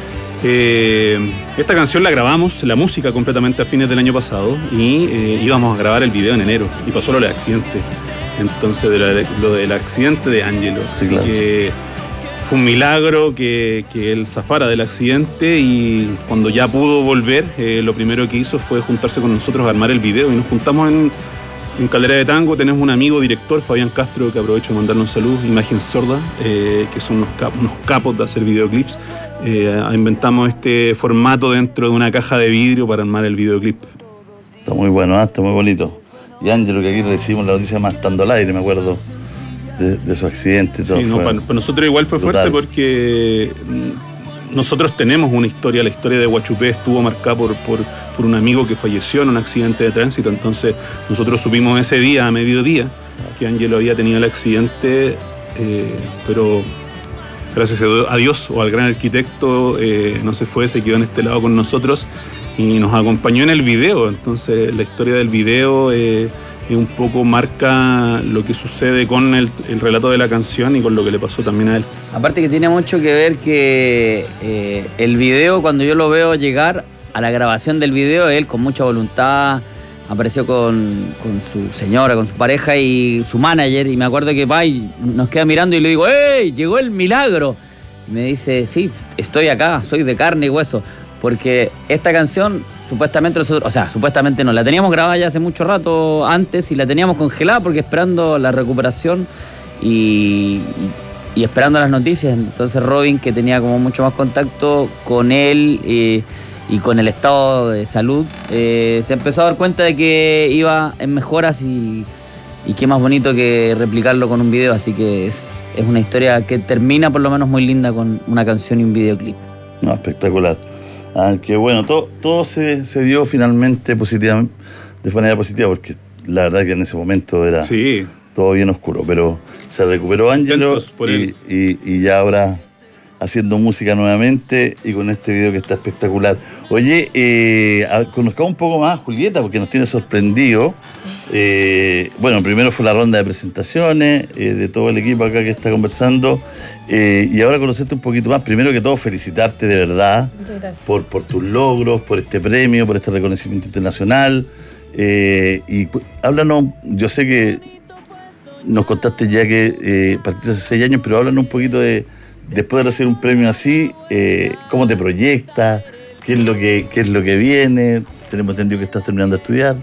Eh, esta canción la grabamos, la música completamente a fines del año pasado y eh, íbamos a grabar el video en enero y pasó lo del accidente. Entonces de la, lo del accidente de Angelo. Sí, Así claro. que fue un milagro que, que él zafara del accidente y cuando ya pudo volver, eh, lo primero que hizo fue juntarse con nosotros a armar el video y nos juntamos en, en Caldera de Tango. Tenemos un amigo director, Fabián Castro, que aprovecho de mandarle un saludo, Imagen Sorda, eh, que son unos capos, unos capos de hacer videoclips. Eh, inventamos este formato dentro de una caja de vidrio para armar el videoclip. Está muy bueno, ¿eh? Está muy bonito. Y Ángelo, que aquí recibimos la noticia más estando al aire, me acuerdo. De, de su accidente y todo. Sí, no, para, para nosotros igual fue brutal. Fuerte porque nosotros tenemos una historia, la historia de Huachupé estuvo marcada por, por, por un amigo que falleció en un accidente de tránsito, entonces nosotros supimos ese día, a mediodía, que Ángelo había tenido el accidente, eh, pero gracias a Dios o al gran arquitecto eh, no se fue, se quedó en este lado con nosotros y nos acompañó en el video, entonces la historia del video eh, un poco marca lo que sucede con el, el relato de la canción y con lo que le pasó también a él. Aparte que tiene mucho que ver que eh, el video, cuando yo lo veo llegar a la grabación del video, él con mucha voluntad apareció con, con su señora, con su pareja y su manager, y me acuerdo que va y nos queda mirando y le digo, ¡ey! Llegó el milagro. Y me dice, sí, estoy acá, soy de carne y hueso, porque esta canción supuestamente nosotros, o sea, supuestamente no, la teníamos grabada ya hace mucho rato antes y la teníamos congelada porque esperando la recuperación y, y, y esperando las noticias. Entonces Robin, que tenía como mucho más contacto con él eh, y con el estado de salud, eh, se empezó a dar cuenta de que iba en mejoras y, y qué más bonito que replicarlo con un video, así que es, es una historia que termina por lo menos muy linda con una canción y un videoclip. No, espectacular. Ah, que bueno, todo, todo se, se dio finalmente positiva, de manera positiva, porque la verdad que en ese momento era sí. todo bien oscuro, pero se recuperó Ángelo y, y, y ya ahora haciendo música nuevamente y con este video que está espectacular. Oye, eh, conozcamos un poco más a Julieta, porque nos tiene sorprendido. Eh, bueno, primero fue la ronda de presentaciones eh, de todo el equipo acá que está conversando eh, y ahora conocerte un poquito más. Primero que todo, felicitarte de verdad por, por tus logros, por este premio, por este reconocimiento internacional eh, y háblanos, yo sé que nos contaste ya que eh, partiste hace seis años, pero háblanos un poquito de, después de recibir un premio así, eh, cómo te proyectas, qué es lo que, qué es lo que viene. Tenemos entendido que estás terminando de estudiar.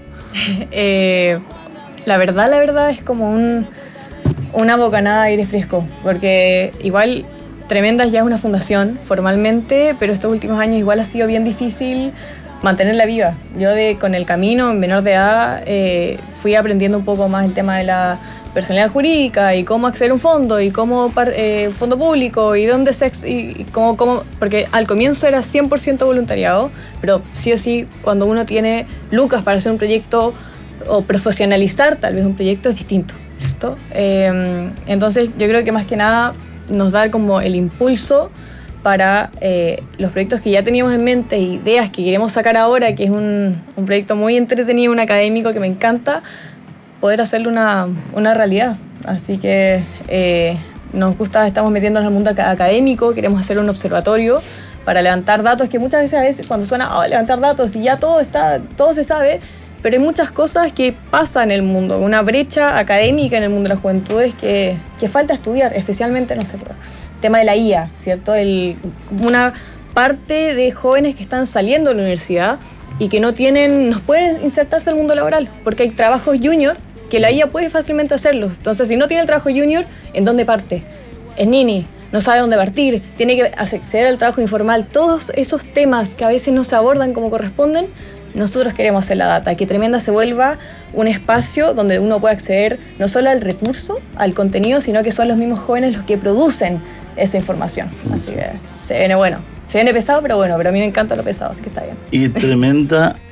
Eh, la verdad, la verdad es como un, una bocanada de aire fresco, porque igual Tremendas ya es una fundación formalmente, pero estos últimos años igual ha sido bien difícil mantenerla viva. Yo de, con el camino, en menor de edad, eh, fui aprendiendo un poco más el tema de la personalidad jurídica y cómo acceder a un fondo y cómo eh, fondo público y dónde se y, y cómo, cómo, porque al comienzo era cien por ciento voluntariado, pero sí o sí cuando uno tiene lucas para hacer un proyecto o profesionalizar tal vez un proyecto es distinto, ¿cierto? Eh, entonces yo creo que más que nada nos da como el impulso para eh, los proyectos que ya teníamos en mente, ideas que queremos sacar ahora, que es un, un proyecto muy entretenido, un académico que me encanta, poder hacerlo una, una realidad. Así que eh, nos gusta, estamos metiéndonos al mundo académico, queremos hacer un observatorio para levantar datos, que muchas veces a veces cuando suena oh, levantar datos y ya todo está, todo se sabe, pero hay muchas cosas que pasan en el mundo, una brecha académica en el mundo de las juventudes que, que falta estudiar, especialmente, no sé, el tema de la I A, ¿cierto? El, una parte de jóvenes que están saliendo de la universidad y que no tienen, no pueden insertarse al mundo laboral, porque hay trabajos junior que la I A puede fácilmente hacerlo. Entonces, si no tiene el trabajo junior, ¿en dónde parte? Es nini, no sabe dónde partir, tiene que acceder al trabajo informal. Todos esos temas que a veces no se abordan como corresponden, nosotros queremos hacer la data, que Tremenda se vuelva un espacio donde uno pueda acceder no solo al recurso, al contenido, sino que son los mismos jóvenes los que producen esa información. Así que se viene bueno. Se viene pesado, pero bueno, pero a mí me encanta lo pesado, así que está bien. Y Tremenda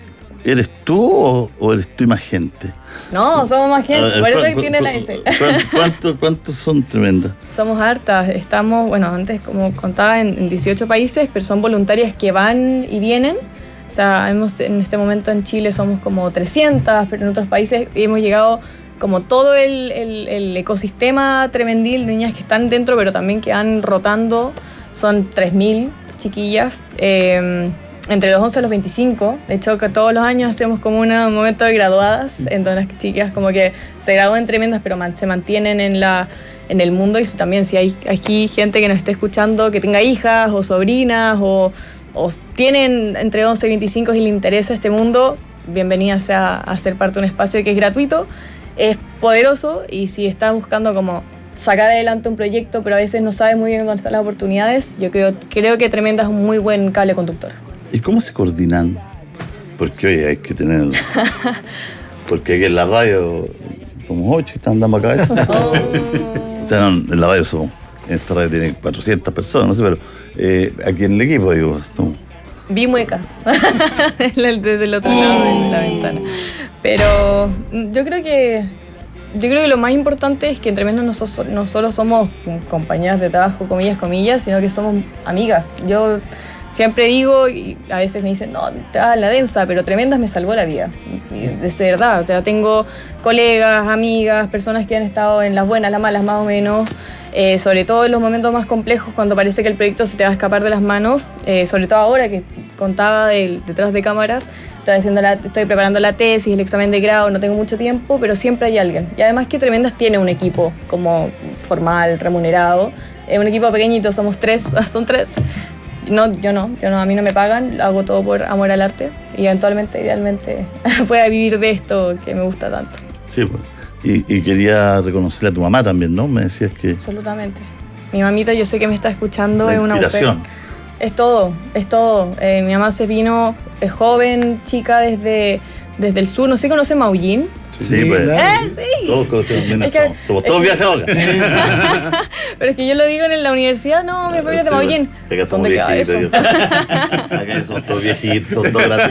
¿Eres tú o, o eres tú y más gente? No, somos más gente, ver, por eso ¿cuán, tiene cuán, la S. ¿Cuántos cuánto son tremendas? Somos hartas, estamos, bueno, antes como contaba, en, en dieciocho países, pero son voluntarias que van y vienen. O sea, hemos, en este momento en Chile somos como trescientas, pero en otros países hemos llegado como todo el, el, el ecosistema tremendil de niñas que están dentro, pero también que van rotando. Son tres mil chiquillas, eh, entre los once y los veinticinco. De hecho, que todos los años hacemos como una, un momento de graduadas, en donde las chicas como que se gradúan tremendas, pero man, se mantienen en, la, en el mundo. Y si, también si hay aquí gente que nos esté escuchando, que tenga hijas o sobrinas, o, o tienen entre once y veinticinco y le interesa este mundo, bienvenida sea a ser parte de un espacio que es gratuito, es poderoso, y si estás buscando como sacar adelante un proyecto, pero a veces no sabes muy bien dónde están las oportunidades, yo creo, creo que Tremenda es un muy buen cable conductor. ¿Y cómo se coordinan? Porque oye, hay que tener... Porque aquí en la radio somos ocho y andamos acá. Oh. O sea, no, en la radio somos... En esta radio tiene cuatrocientas personas, no sé, pero eh, aquí en el equipo, digo, somos... Vi muecas desde el otro lado de la ventana. Pero yo creo que yo creo que lo más importante es que entre menos no, so, no solo somos compañeras de trabajo, comillas, comillas, sino que somos amigas. Yo siempre digo, y a veces me dicen, no, te vas a la densa, pero Tremendas me salvó la vida. Y de verdad, o sea, tengo colegas, amigas, personas que han estado en las buenas, las malas, más o menos. Eh, sobre todo en los momentos más complejos, cuando parece que el proyecto se te va a escapar de las manos, eh, sobre todo ahora que contaba del, detrás de cámaras, estoy, haciendo la, estoy preparando la tesis, el examen de grado, no tengo mucho tiempo, pero siempre hay alguien. Y además que Tremendas tiene un equipo como formal, remunerado, eh, un equipo pequeñito, somos tres, son tres. No, yo no, yo no, a mí no me pagan, hago todo por amor al arte y eventualmente, idealmente, pueda vivir de esto que me gusta tanto. Sí, pues. Y, y quería reconocerle a tu mamá también, ¿no? Me decías que... Absolutamente. Mi mamita, yo sé que me está escuchando, la es una inspiración. mujer. Es todo, es todo. Eh, mi mamá se vino, es joven, chica desde, desde el sur. No sé si conoce Maullín. Sí, pues. ¿Eh? Sí. Todos conocemos, Es que, somos, somos todos viajados acá. Pero es que yo lo digo en la universidad, no, mi familia es de Maullín. Acá somos viejitos. Acá somos todos viejitos, son todos gratis.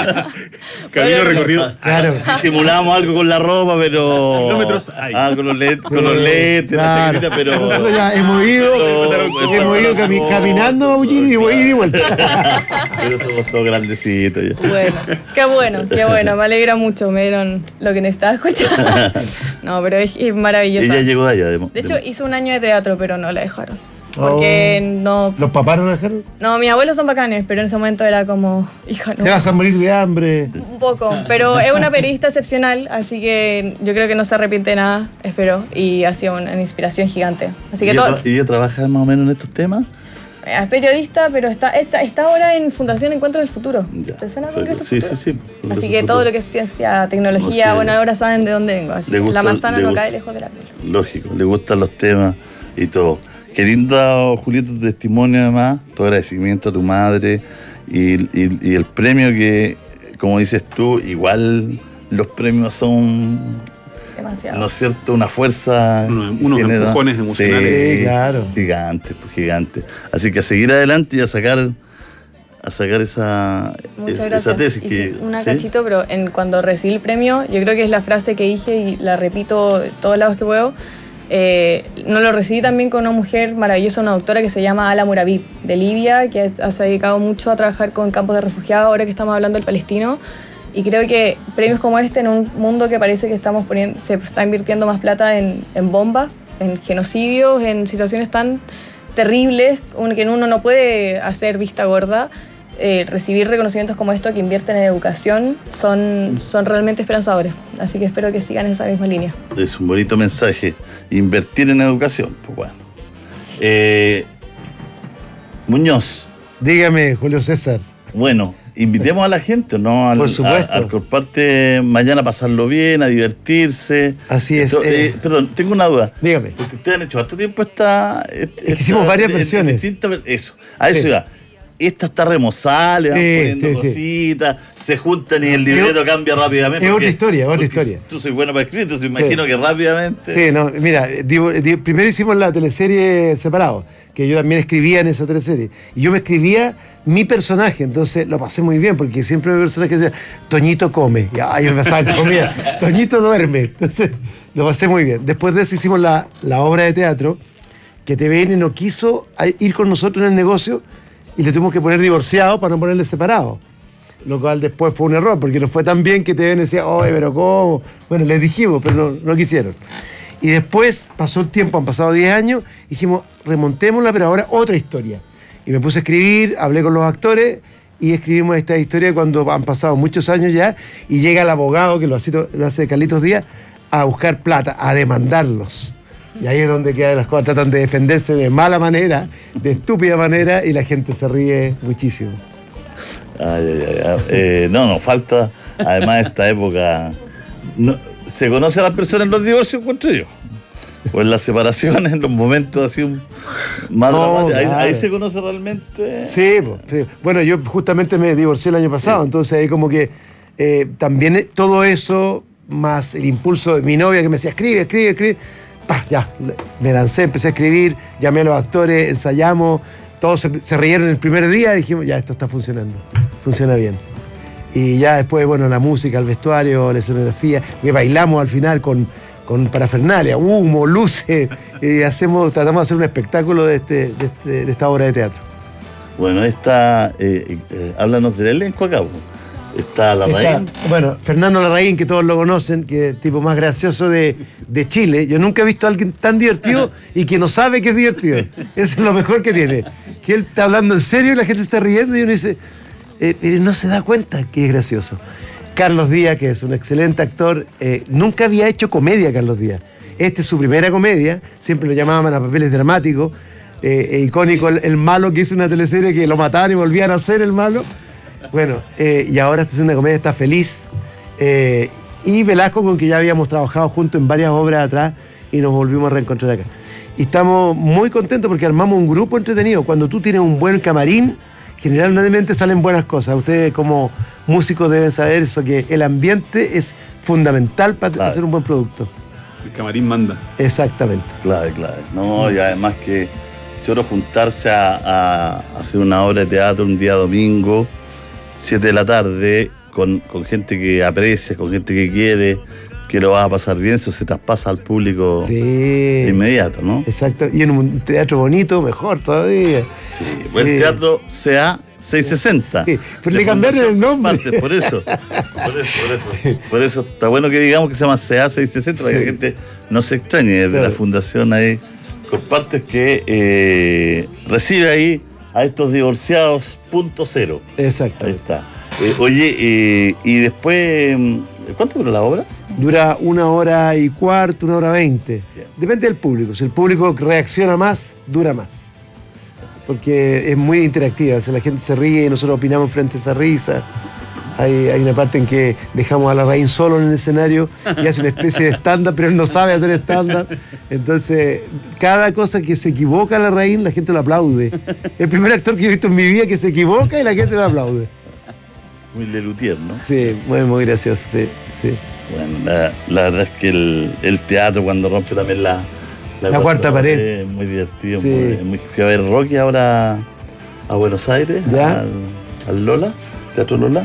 Camino recorrido. Claro. Simulamos algo con la ropa, pero. Kilómetros hay. Ah, con los lentes, con los lentes, claro. La chaquetita, pero. Nosotros ya hemos ido, pero, hemos ido cami caminando a Maullín y voy a ir y vuelta. Pero somos todos grandecitos ya. Bueno, qué bueno, qué bueno, me alegra mucho, me dieron lo que necesitaba escuchar. No, pero es, es maravilloso. Ella llegó de allá, de, de hecho, de... hizo un año de teatro, pero no la dejaron. Porque oh. no... ¿Los papás no la dejaron? No, mis abuelos son bacanes, pero en ese momento era como... Hija, no. Te vas a morir de hambre. Un poco, pero es una periodista excepcional, así que yo creo que no se arrepiente de nada, espero, y ha sido una, una inspiración gigante. Así que ¿Y, todo... ella ¿Y ella trabaja más o menos en estos temas? Es periodista, pero está, está, está ahora en Fundación Encuentro del Futuro. Ya. ¿Te suena Congreso Sí, Futuro? sí, sí. Congreso así que Futuro. Todo lo que es ciencia, tecnología, no sé. Bueno, ahora saben de dónde vengo. Así que gusta, la manzana no gusta, cae lejos de la piel. Lógico, le gustan los temas y todo. Qué lindo, Julieta, tu testimonio además, tu agradecimiento a tu madre y, y, y el premio que, como dices tú, igual los premios son... Demasiado. ¿No es cierto? Una fuerza... Uno, unos empujones emocionales. Sí, claro. Gigantes, pues gigantes. Así que a seguir adelante y a sacar a sacar esa, esa tesis. Y que, sí, una ¿sí? cachito, pero en, cuando recibí el premio, yo creo que es la frase que dije y la repito de todos lados que puedo. Eh, no lo recibí también con una mujer maravillosa, una doctora que se llama Ala Murabi, de Libia, que es, se ha dedicado mucho a trabajar con campos de refugiados, ahora que estamos hablando del palestino. Y creo que premios como este, en un mundo que parece que estamos poniendo, se está invirtiendo más plata en, en bombas, en genocidios, en situaciones tan terribles que uno no puede hacer vista gorda, eh, recibir reconocimientos como estos que invierten en educación son, son realmente esperanzadores. Así que espero que sigan esa misma línea. Es un bonito mensaje. Invertir en educación, pues bueno. Eh, Muñoz. Dígame, Julio César. Bueno, invitemos a la gente, ¿no? Al, Por supuesto. A, al comparte mañana a pasarlo bien, a divertirse. Así es. Esto, eh, eh, perdón, tengo una duda. Dígame. Porque ustedes han hecho harto tiempo esta... esta es que hicimos varias versiones. Distintas, eso, a eso sí. iba. esta está remozada, le van Sí, poniendo sí, sí. cositas, se juntan y el libreto cambia rápidamente. Es porque- otra historia, otra porque historia. Tú soy bueno para escribir, entonces imagino Sí. que rápidamente. Sí, no, mira, digo, digo, primero hicimos la teleserie separado, que yo también escribía en esa teleserie. Y yo me escribía mi personaje, entonces lo pasé muy bien, porque siempre mi personaje decía, Toñito come. Y ay, yo me pasaba en comida. Toñito duerme. Entonces lo pasé muy bien. Después de eso hicimos la, la obra de teatro, que T V N no quiso a- ir con nosotros en el negocio y le tuvimos que poner divorciado para no ponerle separado. Lo cual después fue un error, porque nos fue tan bien que T V N decía, oye, pero ¿cómo? Bueno, les dijimos, pero no, no quisieron. Y después pasó el tiempo, han pasado diez años, dijimos, remontémosla, pero ahora otra historia. Y me puse a escribir, hablé con los actores y escribimos esta historia cuando han pasado muchos años ya y llega el abogado, que lo hace, lo hace Carlitos Díaz, a buscar plata, a demandarlos. Y ahí es donde quedan las cosas, tratan de defenderse de mala manera, de estúpida manera, y la gente se ríe muchísimo. Ay, ay, ay, ay. Eh, no, nos falta, además de esta época, no- se conoce a las personas en los divorcios, encuentro yo. O en las separaciones, en los momentos así un- más No, dramáticos. Ahí, claro. ahí se conoce realmente. Sí, po, sí. Bueno, yo justamente me divorcié el año pasado, entonces ahí como que eh, también todo eso, más el impulso de mi novia que me decía, escribe, escribe, escribe, pa, ya, me lancé, empecé a escribir, llamé a los actores, ensayamos, todos se, se rieron el primer día y dijimos, ya, esto está funcionando, funciona bien. Y ya después, bueno, la música, el vestuario, la escenografía, que bailamos al final con, con parafernalia, humo, luces, y hacemos, tratamos de hacer un espectáculo de, este, de, este- de esta obra de teatro. Bueno, esta, eh, eh, háblanos del elenco acá. po. Está la Está, Larraín. bueno, Fernando Larraín, que todos lo conocen, que es el tipo más gracioso de, de Chile. Yo nunca he visto a alguien tan divertido y que no sabe que es divertido. Eso es lo mejor que tiene. Que él está hablando en serio y la gente se está riendo y uno dice, eh, pero no se da cuenta que es gracioso. Carlos Díaz, que es un excelente actor, eh, nunca había hecho comedia Carlos Díaz. Esta es su primera comedia, siempre lo llamaban a papeles dramáticos. Eh, eh, icónico el, el malo que hizo una teleserie que lo mataban y volvían a ser el malo. Bueno, eh, y ahora está haciendo una comedia, está feliz. Eh, y Velasco, con que ya habíamos trabajado juntos en varias obras atrás y nos volvimos a reencontrar acá. Y estamos muy contentos porque armamos un grupo entretenido. Cuando tú tienes un buen camarín, generalmente salen buenas cosas. Ustedes como músicos deben saber eso, que el ambiente es fundamental para Claro. hacer un buen producto. El camarín manda. Exactamente. Claro, claro. No, y además que choro juntarse a, a hacer una obra de teatro un día domingo, siete de la tarde, con, con gente que aprecia, con gente que quiere, que lo vas a pasar bien, eso se traspasa al público Sí. de inmediato, ¿no? Exacto. Y en un teatro bonito, mejor todavía. Sí, fue el teatro C A seiscientos sesenta. Sí, pero de le cambiaron Fundación el nombre. Partes, por eso, por eso, por eso. Por eso está bueno que digamos que se llama C A seiscientos sesenta, para que Sí. la gente no se extrañe, desde Claro. la fundación ahí, con partes que eh, recibe ahí a estos divorciados punto cero. Exacto. Ahí está. Eh, oye, eh, y después, ¿cuánto duró la obra? Dura una hora y cuarto, una hora veinte. Depende del público. Si el público reacciona más, dura más. Porque es muy interactiva. Si la gente se ríe y nosotros opinamos frente a esa risa. Hay, hay una parte en que dejamos a Larraín solo en el escenario y hace una especie de stand-up, pero él no sabe hacer stand-up. Entonces, cada cosa que se equivoca Larraín, la gente lo aplaude. El primer actor que he visto en mi vida que se equivoca y la gente lo aplaude. Muy Lelutier, ¿no? Sí, muy, muy gracioso, sí. sí. Bueno, la, la verdad es que el, el teatro cuando rompe también la, La cuarta pared. es muy divertido. Sí. Muy, muy- fui a ver Rocky ahora a Buenos Aires, ¿Ya? Al, al Lola, Teatro Lola,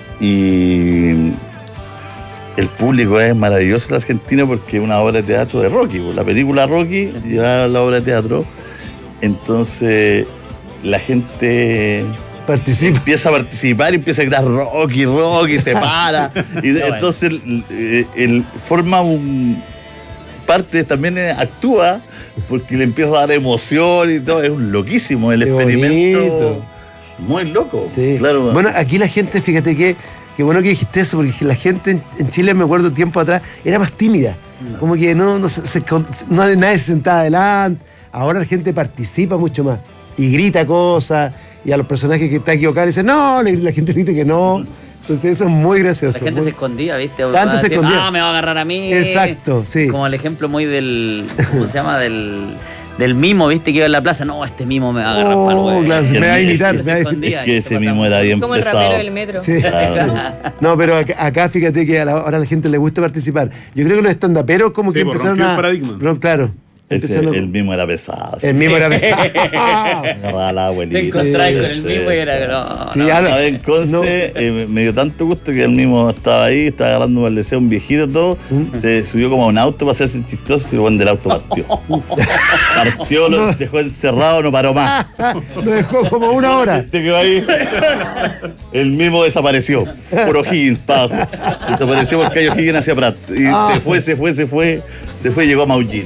y el público es maravilloso en Argentina porque es una obra de teatro de Rocky. La película Rocky lleva la obra de teatro, entonces la gente participa. Empieza a participar y empieza a gritar Rocky, Rocky, se para. Y Bueno. entonces él, él forma un parte, también actúa porque le empieza a dar emoción y todo. Es un loquísimo el Qué experimento. bonito. Muy loco. Sí. Claro. Bueno, aquí la gente, fíjate que, qué bueno que dijiste eso, porque la gente en, en Chile, me acuerdo tiempo atrás, era más tímida. Como que no, no, se, se- no nadie se sentaba adelante. Ahora la gente participa mucho más y grita cosas. Y a los personajes que están equivocados dicen, no, le- la gente grita que no. Entonces eso es muy gracioso. La gente muy- se escondía, ¿viste? La gente Va a se decir, escondía. Ah, me va a agarrar a mí. Exacto, sí. Como el ejemplo muy del. ¿Cómo se llama? Del. del mimo, viste, que iba en la plaza. No, este mimo me va a agarrar Oh, palo, güey. claro, me va a imitar. me va a- escondía, Es que y ese se mismo pasaba. era bien Como el pesado. rapero del metro. Sí. Claro. No, pero acá, acá fíjate que a la- ahora a la gente le gusta participar. Yo creo que los estandaperos como que Sí, pues, empezaron rompió a... el paradigma. rom- Claro. Ese, empezaron- el mismo era pesado. el mismo era pesado. Agarraba a la abuelita. Te encontrás con Sí, el sí. mismo y era. No, Sí, no. ahora- Una vez en Conce, No. eh, me dio tanto gusto que el mismo estaba ahí, estaba agarrando el deseo un viejito y todo. Se subió como a un auto para hacerse chistoso y el buen del auto partió. partió, lo dejó encerrado, no paró más. Lo dejó como una hora. Este quedó ahí. El mismo desapareció. Por O'Higgins, para abajo. Desapareció por calle O'Higgins hacia Prat. Y Ah. se fue, se fue, se fue. Se fue y llegó a Maullín.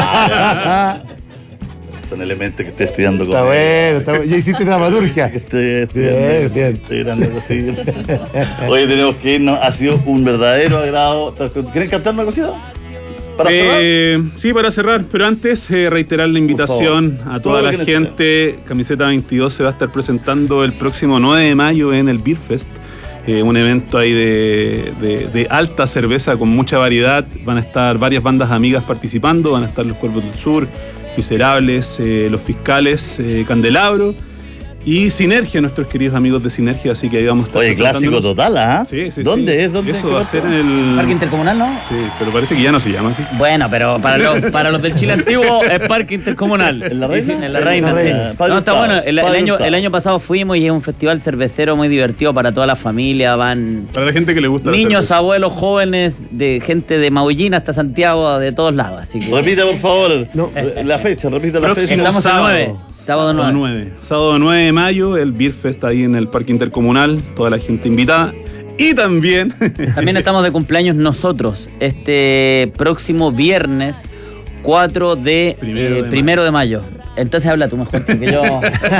Son elementos que estoy estudiando con Está bueno, está bueno. Ya hiciste dramaturgia. Estoy estudiando. Bien, bien. Estoy grande así. Oye, tenemos que irnos. Ha sido un verdadero agrado. ¿Quieren cantar una cosita? ¿Para Eh, sí, para cerrar, pero antes eh, reiterar la invitación favor. a Todo toda lo la que gente. Camiseta veintidós se va a estar presentando el próximo nueve de mayo en el Beer Fest, eh, un evento ahí de, de- de alta cerveza con mucha variedad. Van a estar varias bandas amigas participando, van a estar Los Cuervos del Sur, Miserables, eh, Los Fiscales, eh, Candelabro y Sinergia, nuestros queridos amigos de Sinergia, así que ahí vamos a estar Oye, clásico presentándonos. total, ¿ah? Sí, sí, ¿Dónde sí. es? ¿Dónde Eso es? va a ser en el... Parque Intercomunal, ¿no? Sí, pero parece que ya no se llama así. Bueno, pero para los, para los del Chile antiguo es Parque Intercomunal. ¿En La Reina? En La Sí, Reina, en La sí. Reina. Padre No, está Hurtado, bueno. El, el Padre año, Hurtado. el año pasado fuimos y es un festival cervecero muy divertido para toda la familia. Van Para la gente que le gusta la niños, cerveza. abuelos, jóvenes, de gente de Maullín hasta Santiago, de todos lados. Así que Repita, por favor. No. La fecha, repita la Próximo fecha. estamos el sábado. nueve. Sábado Sábado nueve. nueve. Sábado nueve de mayo, el Beer Fest ahí en el Parque Intercomunal, toda la gente invitada. Y también... También estamos de cumpleaños nosotros. Este próximo viernes cuatro de Primero eh, de primero de mayo. Entonces habla tú mejor, porque yo.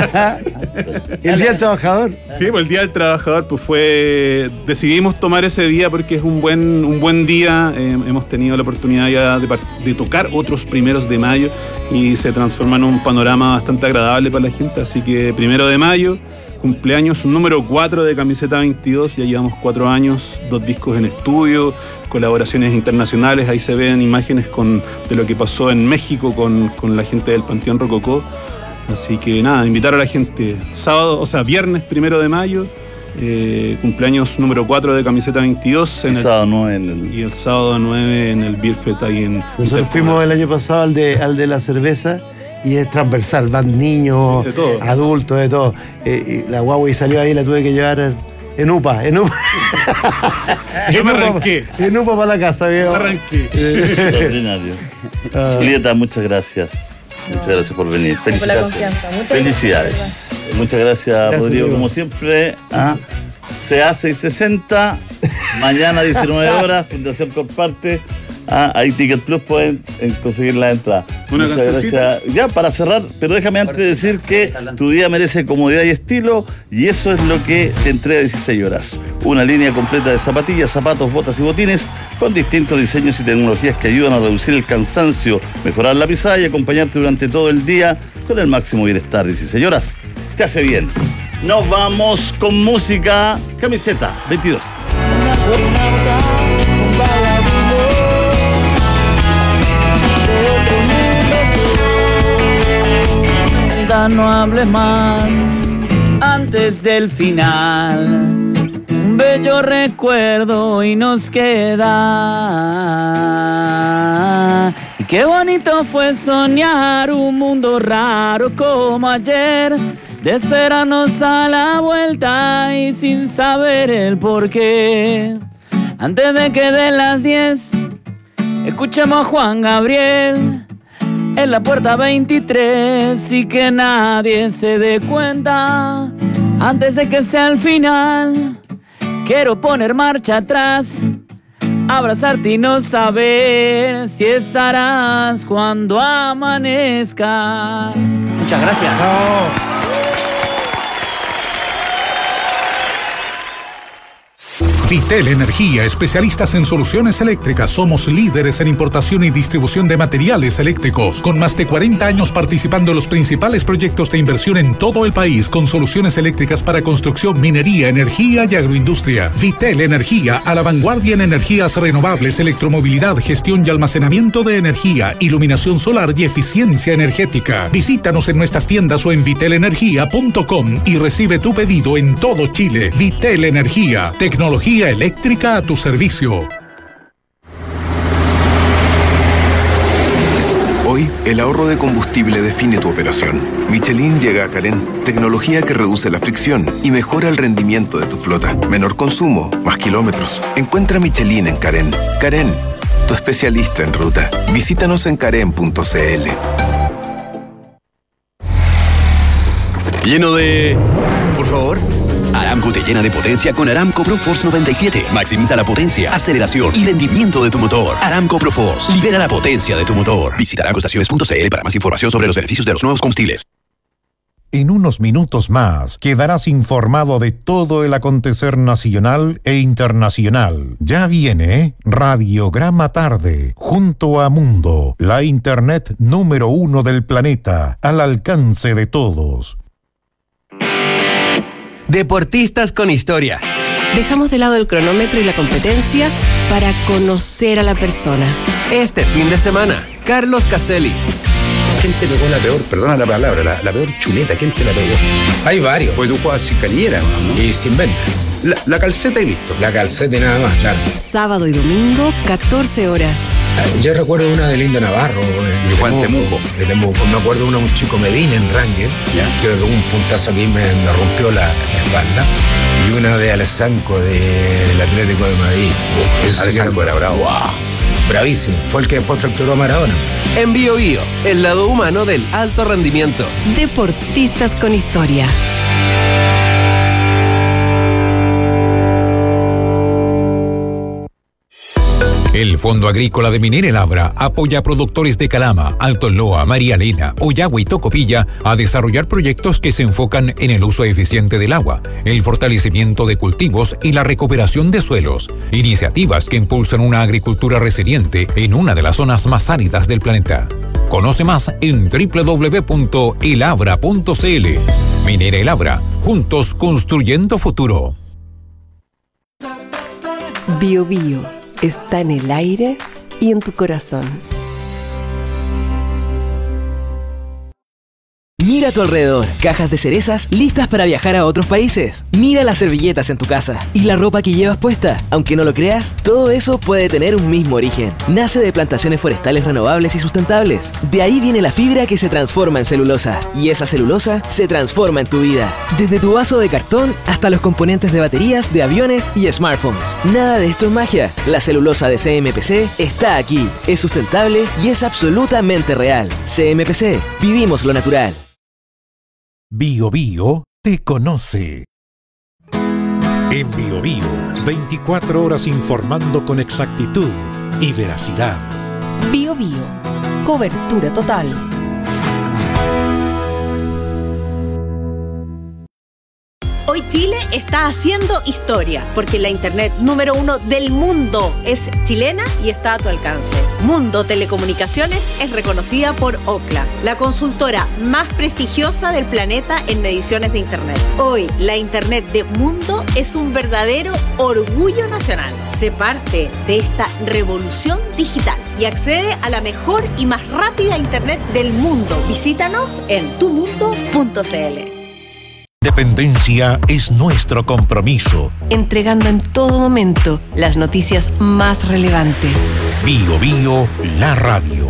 El Día del Trabajador. Sí, pues el Día del Trabajador, pues fue... Decidimos tomar ese día porque es un buen, un buen día. Eh, hemos tenido la oportunidad ya de, par- de tocar otros primeros de mayo y se transforma en un panorama bastante agradable para la gente. Así que primero de mayo, cumpleaños número cuatro de Camiseta veintidós. Ya llevamos cuatro años, dos discos en estudio, colaboraciones internacionales. Ahí se ven imágenes con, de lo que pasó en México con, con la gente del Panteón Rococó. Así que nada, invitar a la gente. Sábado, o sea, viernes primero de mayo, eh, cumpleaños número cuatro de Camiseta veintidós. En El el- sábado nueve en el... y el sábado nueve en el Beer Fest ahí en... Nosotros fuimos el año pasado al de, al de la cerveza y es transversal, van niños, Sí, de todo. adultos, de todo. Eh, y la guagua y salió ahí, la tuve que llevar en UPA, en UPA. Yo me En UPA, arranqué. En UPA para la casa, viejo. Arranqué. Extraordinario. Ah. Julieta, muchas gracias. Muchas gracias por venir. Por la Felicitaciones. confianza. Muchas Felicidades. gracias, Muchas gracias, Gracias, Rodrigo. Diego. Como siempre, ¿ah? se hace y sesenta. Mañana, diecinueve horas, Fundación Comparte. Ah, ahí Ticket Plus pueden eh, conseguir la entrada. Una Muchas cancioncita. gracias. Ya, para cerrar, pero déjame antes decir que tu día merece comodidad y estilo, y eso es lo que te entrega dieciséis horas. Una línea completa de zapatillas, zapatos, botas y botines con distintos diseños y tecnologías que ayudan a reducir el cansancio, mejorar la pisada y acompañarte durante todo el día con el máximo bienestar. dieciséis horas. Te hace bien. Nos vamos con música. Camiseta veintidós. No hables más antes del final. Un bello recuerdo y nos queda. Y qué bonito fue soñar un mundo raro como ayer, de esperarnos a la vuelta y sin saber el porqué. Antes de que den las diez, escuchemos a Juan Gabriel en la puerta veintitrés y que nadie se dé cuenta antes de que sea el final. Quiero poner marcha atrás, abrazarte y no saber si estarás cuando amanezca. Muchas gracias. Vitel Energía, especialistas en soluciones eléctricas. Somos líderes en importación y distribución de materiales eléctricos, con más de cuarenta años participando en los principales proyectos de inversión en todo el país, con soluciones eléctricas para construcción, minería, energía y agroindustria. Vitel Energía, a la vanguardia en energías renovables, electromovilidad, gestión y almacenamiento de energía, iluminación solar y eficiencia energética. Visítanos en nuestras tiendas o en vitel energía punto com y recibe tu pedido en todo Chile. Vitel Energía, tecnología eléctrica a tu servicio. Hoy, el ahorro de combustible define tu operación. Michelin llega a Carén, tecnología que reduce la fricción y mejora el rendimiento de tu flota. Menor consumo, más kilómetros. Encuentra Michelin en Carén. Carén, tu especialista en ruta. Visítanos en carén punto c l. Lleno de... Por favor. Aramco te llena de potencia con Aramco ProForce noventa y siete. Maximiza la potencia, aceleración y rendimiento de tu motor. Aramco ProForce. Libera la potencia de tu motor. Visita aramco estaciones punto c l para más información sobre los beneficios de los nuevos combustibles. En unos minutos más quedarás informado de todo el acontecer nacional e internacional. Ya viene Radiograma Tarde, junto a Mundo, la internet número uno del planeta, al alcance de todos. Deportistas con historia. Dejamos de lado el cronómetro y la competencia para conocer a la persona. Este fin de semana, Carlos Caselli. ¿Quién te pegó la peor, perdona la palabra, la, la peor chuleta? ¿Quién te la pegó? Hay varios. Pues tú juegas sin canillera, ¿no? Y sin venta. La, la calceta y listo. La calceta y nada más, claro. Sábado y domingo, catorce horas. Yo recuerdo una de Lindo Navarro. De Juan Temuco. De Temuco. Me acuerdo una de un chico Medina en Ranger, ¿ya? Que pegó un puntazo aquí me, me rompió la, la espalda. Y una de Alessanco del Atlético de Madrid. Eso Alessanco era bravo. Wow. Bravísimo. Fue el que después fracturó a Maradona. En Bio Bio, el lado humano del alto rendimiento. Deportistas con historia. El Fondo Agrícola de Minera El Abra apoya a productores de Calama, Alto Loa, María Elena, Ollagua y Tocopilla a desarrollar proyectos que se enfocan en el uso eficiente del agua, el fortalecimiento de cultivos y la recuperación de suelos. Iniciativas que impulsan una agricultura resiliente en una de las zonas más áridas del planeta. Conoce más en doble u doble u doble u punto el abra punto c l. Minera El Abra, juntos construyendo futuro. Bio Bio está en el aire y en tu corazón. Mira a tu alrededor, cajas de cerezas listas para viajar a otros países. Mira las servilletas en tu casa y la ropa que llevas puesta. Aunque no lo creas, todo eso puede tener un mismo origen. Nace de plantaciones forestales renovables y sustentables. De ahí viene la fibra que se transforma en celulosa. Y esa celulosa se transforma en tu vida. Desde tu vaso de cartón hasta los componentes de baterías, de aviones y smartphones. Nada de esto es magia. La celulosa de C M P C está aquí. Es sustentable y es absolutamente real. C M P C. Vivimos lo natural. Bio Bio te conoce. En Bio Bio, veinticuatro horas informando con exactitud y veracidad. Bio Bio, cobertura total. Hoy Chile está haciendo historia, porque la internet número uno del mundo es chilena y está a tu alcance. Mundo Telecomunicaciones es reconocida por Ookla, la consultora más prestigiosa del planeta en mediciones de internet. Hoy, la internet de Mundo es un verdadero orgullo nacional. Sé parte de esta revolución digital y accede a la mejor y más rápida internet del mundo. Visítanos en tu mundo punto c l. Independencia es nuestro compromiso. Entregando en todo momento las noticias más relevantes. Bio Bio, la radio.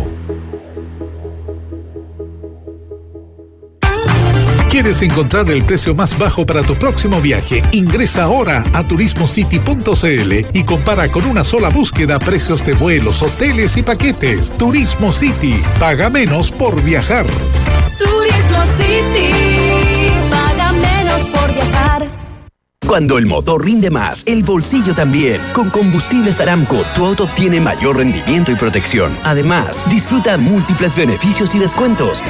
¿Quieres encontrar el precio más bajo para tu próximo viaje? Ingresa ahora a turismo city punto c l y compara con una sola búsqueda precios de vuelos, hoteles y paquetes. Turismo City. Paga menos por viajar. Turismo City. Paga menos por viajar. Cuando el motor rinde más, el bolsillo también. Con Combustibles Aramco, tu auto obtiene mayor rendimiento y protección. Además, disfruta múltiples beneficios y descuentos.